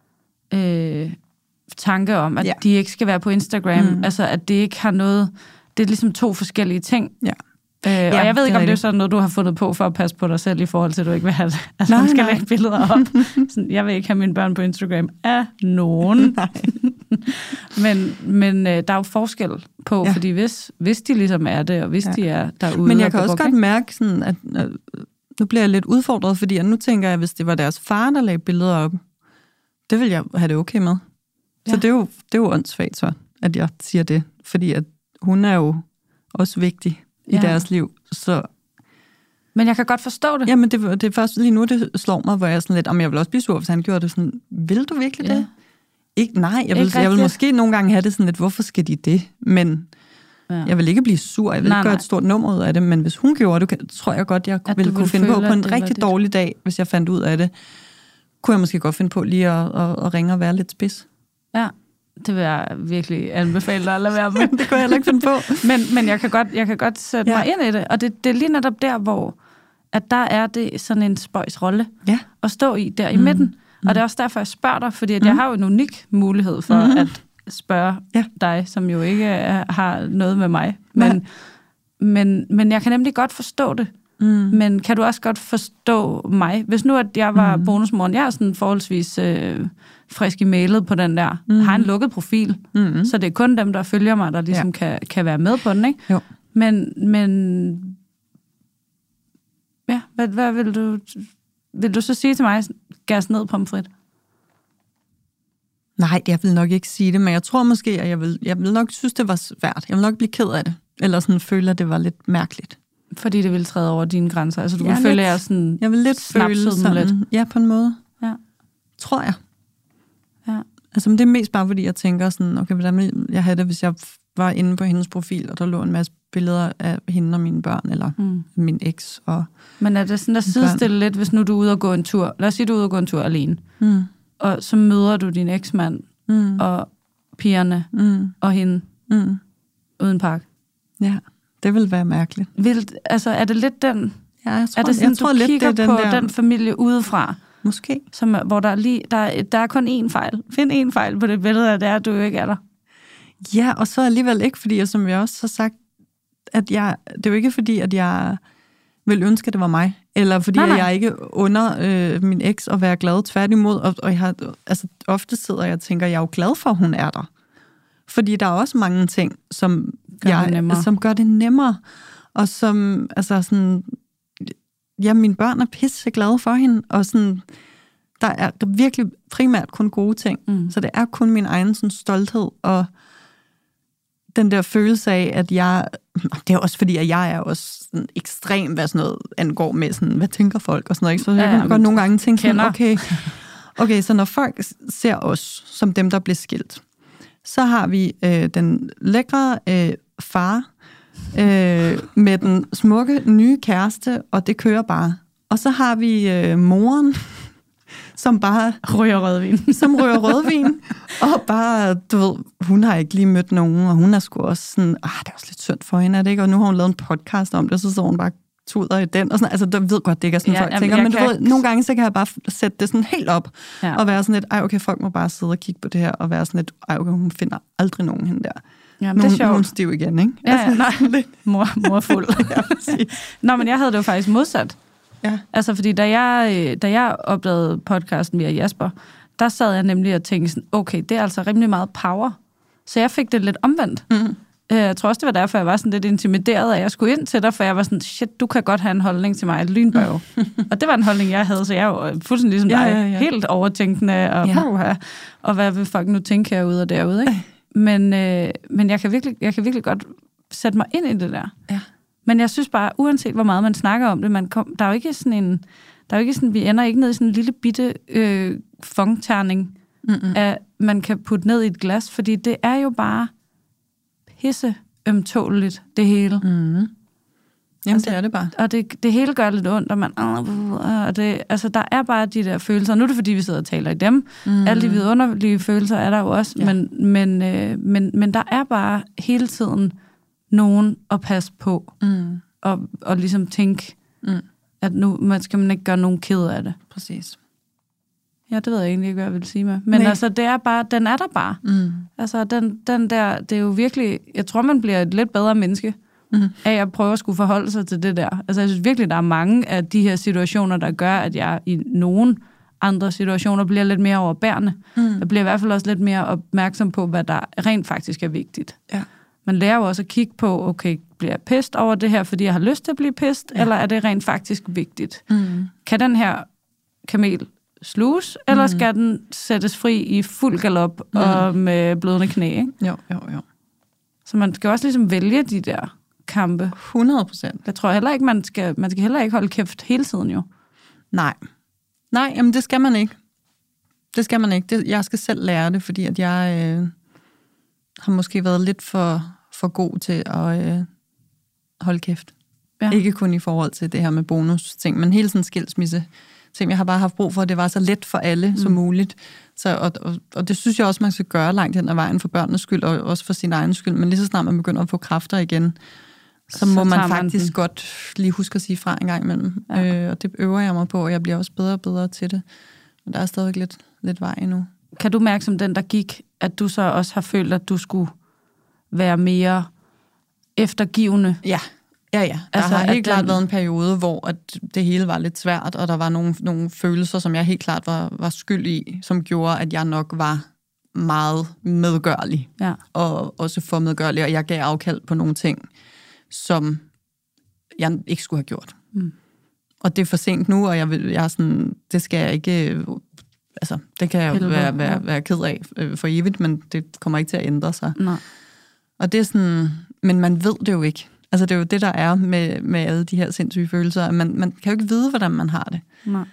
tanke om, at de ikke skal være på Instagram. Altså, at det ikke har noget... Det er ligesom 2 forskellige ting. Ja. Og jeg ved ikke, om det er sådan noget, du har fundet på for at passe på dig selv, i forhold til, at du ikke vil have det. Altså, man skal lægge billeder op. Sådan, jeg vil ikke have mine børn på Instagram af nogen. men der er jo forskel på, fordi hvis de ligesom er det, og hvis de er derude... Men jeg kan også godt mærke, sådan, at nu bliver jeg lidt udfordret, fordi nu tænker jeg, hvis det var deres far, der lagde billeder op, det vil jeg have det okay med. Så det er jo åndssvagt så, at jeg siger det. Fordi at hun er jo også vigtig i deres liv. Så... Men jeg kan godt forstå det. Jamen, det er først lige nu, det slår mig, hvor jeg er sådan lidt, jeg vil også blive sur, hvis han gjorde det sådan, vil du virkelig det? Ikke, nej, jeg vil måske nogle gange have det sådan lidt, hvorfor skal de det? Men jeg vil ikke blive sur, jeg vil ikke gøre et stort nummer ud af det, men hvis hun gjorde det, tror jeg godt, jeg ville kunne finde på en rigtig dårlig dag, hvis jeg fandt ud af det, kunne jeg måske godt finde på lige at ringe og være lidt spids. Ja. Det vil jeg virkelig anbefale dig at lade være med. Det kunne jeg heller ikke finde på. Men jeg kan godt sætte mig ind i det. Og det er lige netop der, hvor at der er det sådan en spøjsrolle at stå i der i midten. Og det er også derfor, jeg spørger dig, fordi at jeg har jo en unik mulighed for at spørge dig, som jo ikke har noget med mig. Men jeg kan nemlig godt forstå det. Men kan du også godt forstå mig? Hvis nu, at jeg var bonusmoren, jeg er sådan forholdsvis frisk i mailet på den der, har en lukket profil, så det er kun dem, der følger mig, der ligesom kan være med på den, ikke? Jo. Men ja, hvad vil du så sige til mig? Gas ned pomfrit? Nej, jeg vil nok ikke sige det, men jeg tror måske, at jeg vil nok synes, det var svært. Jeg vil nok blive ked af det, eller sådan føle, at det var lidt mærkeligt. Fordi det ville træde over dine grænser. Altså, du vil føle, at jeg vil lidt føle sådan, lidt. Ja, på en måde. Ja. Tror jeg. Ja. Altså, men det er mest bare, fordi jeg tænker sådan, okay, hvordan ville jeg have det, hvis jeg var inde på hendes profil, og der lå en masse billeder af hende og mine børn, eller min eks. Men er det sådan at sidestille lidt, hvis nu du er ude og gå en tur? Lad os sige, du er ude og gå en tur alene. Og så møder du din eksmand, og pigerne, og hende, uden park. Ja. Det vil være mærkeligt. Altså, er det lidt den... Ja, jeg tror, er det sådan, jeg tror du lidt, kigger det på der... den familie udefra? Måske. Hvor der er kun én fejl. Find én fejl på det billede, at det er, at du jo ikke er der. Ja, og så alligevel ikke, fordi jeg, som jeg også har sagt, at det er jo ikke fordi, at jeg vil ønske, at det var mig. Eller fordi, at jeg ikke under min eks at være glad. Tværtimod. Og jeg har, altså, ofte sidder jeg og tænker, at jeg er jo glad for, at hun er der. Fordi der er også mange ting, som gør det nemmere. Og som, altså sådan, ja, mine børn er pisse glade for hende, og sådan, der er virkelig primært kun gode ting. Så det er kun min egen sådan, stolthed, og den der følelse af, at det er også fordi, at jeg er også sådan ekstrem, hvad sådan noget angår med sådan, hvad tænker folk og sådan noget, ikke? Så jeg kan godt nogle gange tænke sådan, okay, så når folk ser os som dem, der bliver skilt, så har vi den lækre far med den smukke nye kæreste, og det kører bare. Og så har vi moren, som bare ryger rødvin. Og bare, du ved, hun har ikke lige mødt nogen, og hun er sgu også sådan, det er også lidt synd for hende, er det ikke? Og nu har hun lavet en podcast om det, så hun bare tuder i den, og sådan, altså, du ved godt, det ikke er sådan, folk tænker, men du ved, nogle gange, så kan jeg bare sætte det sådan helt op, og være sådan lidt, okay, folk må bare sidde og kigge på det her, og være sådan lidt, okay, hun finder aldrig nogen hende der. Jamen, det er sjovt. Nogen stiv igen, ikke? Ja, nej, mor fuld. Nå, men jeg havde det jo faktisk modsat. Ja. Altså, fordi da jeg opdagede podcasten via Jasper, der sad jeg nemlig og tænkte sådan, okay, det er altså rimelig meget power. Så jeg fik det lidt omvendt. Jeg tror også, det var derfor, jeg var sådan lidt intimideret, at jeg skulle ind til dig, for jeg var sådan, shit, du kan godt have en holdning til mig, et lynbørge. Og det var en holdning, jeg havde, så jeg var fuldstændig ligesom dig, helt overtænkende, og hvad vil folk nu tænke herude og derude, ikke? Men jeg kan virkelig godt sætte mig ind i det der. Ja. Men jeg synes bare, uanset hvor meget man snakker om det, der er jo ikke sådan vi ender ikke ned i sådan en lille bitte fongterning, at man kan putte ned i et glas, fordi det er jo bare pisse ømtåligt, det hele. Jamen, altså, det er det bare. Og det hele gør lidt ondt, og man... Og det, altså, der er bare de der følelser. Nu er det, fordi vi sidder og taler i dem. Alle de vidunderlige følelser er der jo også. Ja. Men der er bare hele tiden nogen at passe på. og ligesom tænke, at nu skal man ikke gøre nogen ked af det. Præcis. Ja, det ved jeg egentlig ikke, hvad jeg vil sige med. Men altså, det er bare, den er der bare. Altså, den der, det er jo virkelig, jeg tror, man bliver et lidt bedre menneske, af at prøve at skulle forholde sig til det der. Altså, jeg synes virkelig, der er mange af de her situationer, der gør, at jeg i nogen andre situationer bliver lidt mere overbærende. Jeg bliver i hvert fald også lidt mere opmærksom på, hvad der rent faktisk er vigtigt. Ja. Man lærer jo også at kigge på, okay, bliver jeg pist over det her, fordi jeg har lyst til at blive pist, eller er det rent faktisk vigtigt? Kan den her kamel sluges, eller skal den sættes fri i fuld galop og med blødende knæ? Ikke? Jo. Så man skal også ligesom vælge de der kampe. 100%. Jeg tror heller ikke, man skal heller ikke holde kæft hele tiden jo. Nej, jamen det skal man ikke. Det skal man ikke. Jeg skal selv lære det, fordi at jeg har måske været lidt for god til at holde kæft. Ja. Ikke kun i forhold til det her med bonus-ting, men hele sådan skilsmisse ting. Jeg har bare haft brug for, at det var så let for alle som muligt. Så, og det synes jeg også, man skal gøre langt hen ad vejen for børnenes skyld, og også for sin egen skyld. Men lige så snart man begynder at få kræfter igen, så må man faktisk godt lige huske at sige fra en gang imellem. Ja. Og det øver jeg mig på, og jeg bliver også bedre og bedre til det. Men der er stadig lidt vej endnu. Kan du mærke som den, der gik, at du så også har følt, at du skulle være mere eftergivende? Ja. Der altså, har helt klart været en periode, hvor at det hele var lidt svært, og der var nogle følelser, som jeg helt klart var skyld i, som gjorde, at jeg nok var meget medgørlig. Ja. Og også for medgørlig, og jeg gav afkald på nogle ting, som jeg ikke skulle have gjort. Og det er for sent nu, og jeg er sådan, det skal jeg ikke... Altså, det kan jeg jo være ked af for evigt, men det kommer ikke til at ændre sig. Nej. Og det er sådan... Men man ved det jo ikke. Altså, det er jo det, der er med alle de her sindssyge følelser. Man kan jo ikke vide, hvordan man har det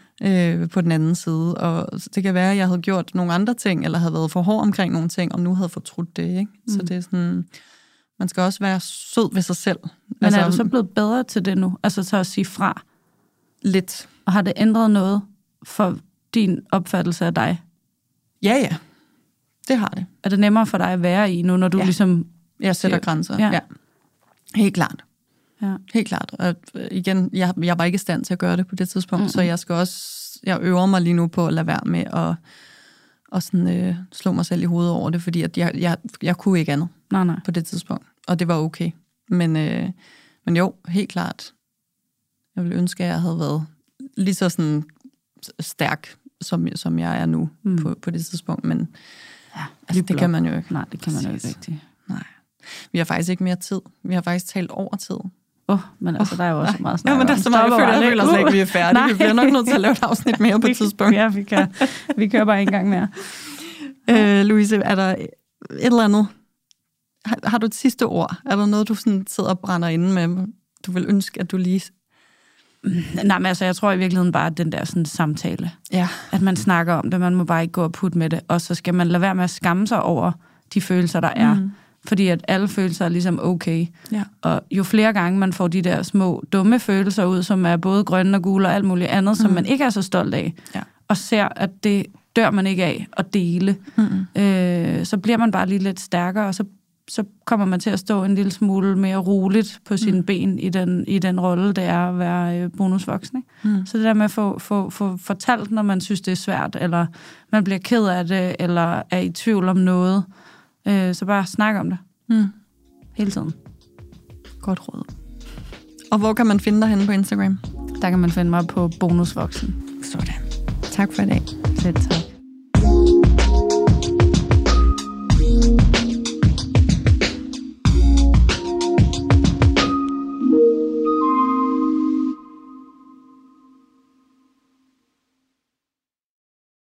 på den anden side. Og det kan være, at jeg havde gjort nogle andre ting, eller havde været for hård omkring nogle ting, og nu havde fortrudt det, ikke? Så det er sådan... Man skal også være sød ved sig selv. Men altså, er du så blevet bedre til det nu? Altså, så at sige fra? Lidt. Og har det ændret noget for din opfattelse af dig? Ja. Det har det. Er det nemmere for dig at være i nu, når du ligesom... Jeg sætter grænser, ja. Helt klart. Ja. Helt klart. Og igen, jeg var ikke i stand til at gøre det på det tidspunkt, så jeg øver mig lige nu på at lade være med at sådan, slå mig selv i hovedet over det, fordi at jeg kunne ikke andet på det tidspunkt. Og det var okay. Men jo, helt klart. Jeg ville ønske, at jeg havde været lige så sådan stærk, som jeg er nu på det tidspunkt. Men altså, det kan man jo ikke. Nej, det kan man jo ikke rigtigt. Nej. Vi har faktisk ikke mere tid. Vi har faktisk talt over tid. Men altså, der er jo også meget snak. Ja, men der er så meget, jeg føler slet ikke, vi er færdige. Nej. Vi bliver nok nødt til at lave et afsnit mere på et tidspunkt. Ja, vi kører bare en gang mere. Louise, er der et eller andet? Har du et sidste ord? Er der noget, du sådan sidder og brænder inde med, du vil ønske, at du lige... Nej, men altså, jeg tror i virkeligheden bare, at den der sådan samtale. Ja. At man snakker om det, man må bare ikke gå og putte med det. Og så skal man lade være med at skamme sig over de følelser, der er. Fordi at alle følelser er ligesom okay. Ja. Og jo flere gange man får de der små, dumme følelser ud, som er både grønne og gule og alt muligt andet, som man ikke er så stolt af, og ser, at det dør man ikke af at dele, så bliver man bare lige lidt stærkere, og så kommer man til at stå en lille smule mere roligt på sine ben i den rolle, det er at være bonusvoksen. Ikke? Så det der med at få fortalt, når man synes, det er svært, eller man bliver ked af det, eller er i tvivl om noget, så bare snak om det. Hele tiden. Godt råd. Og hvor kan man finde dig henne på Instagram? Der kan man finde mig på bonusvoksen. Sådan. Tak for i dag. Selv tak.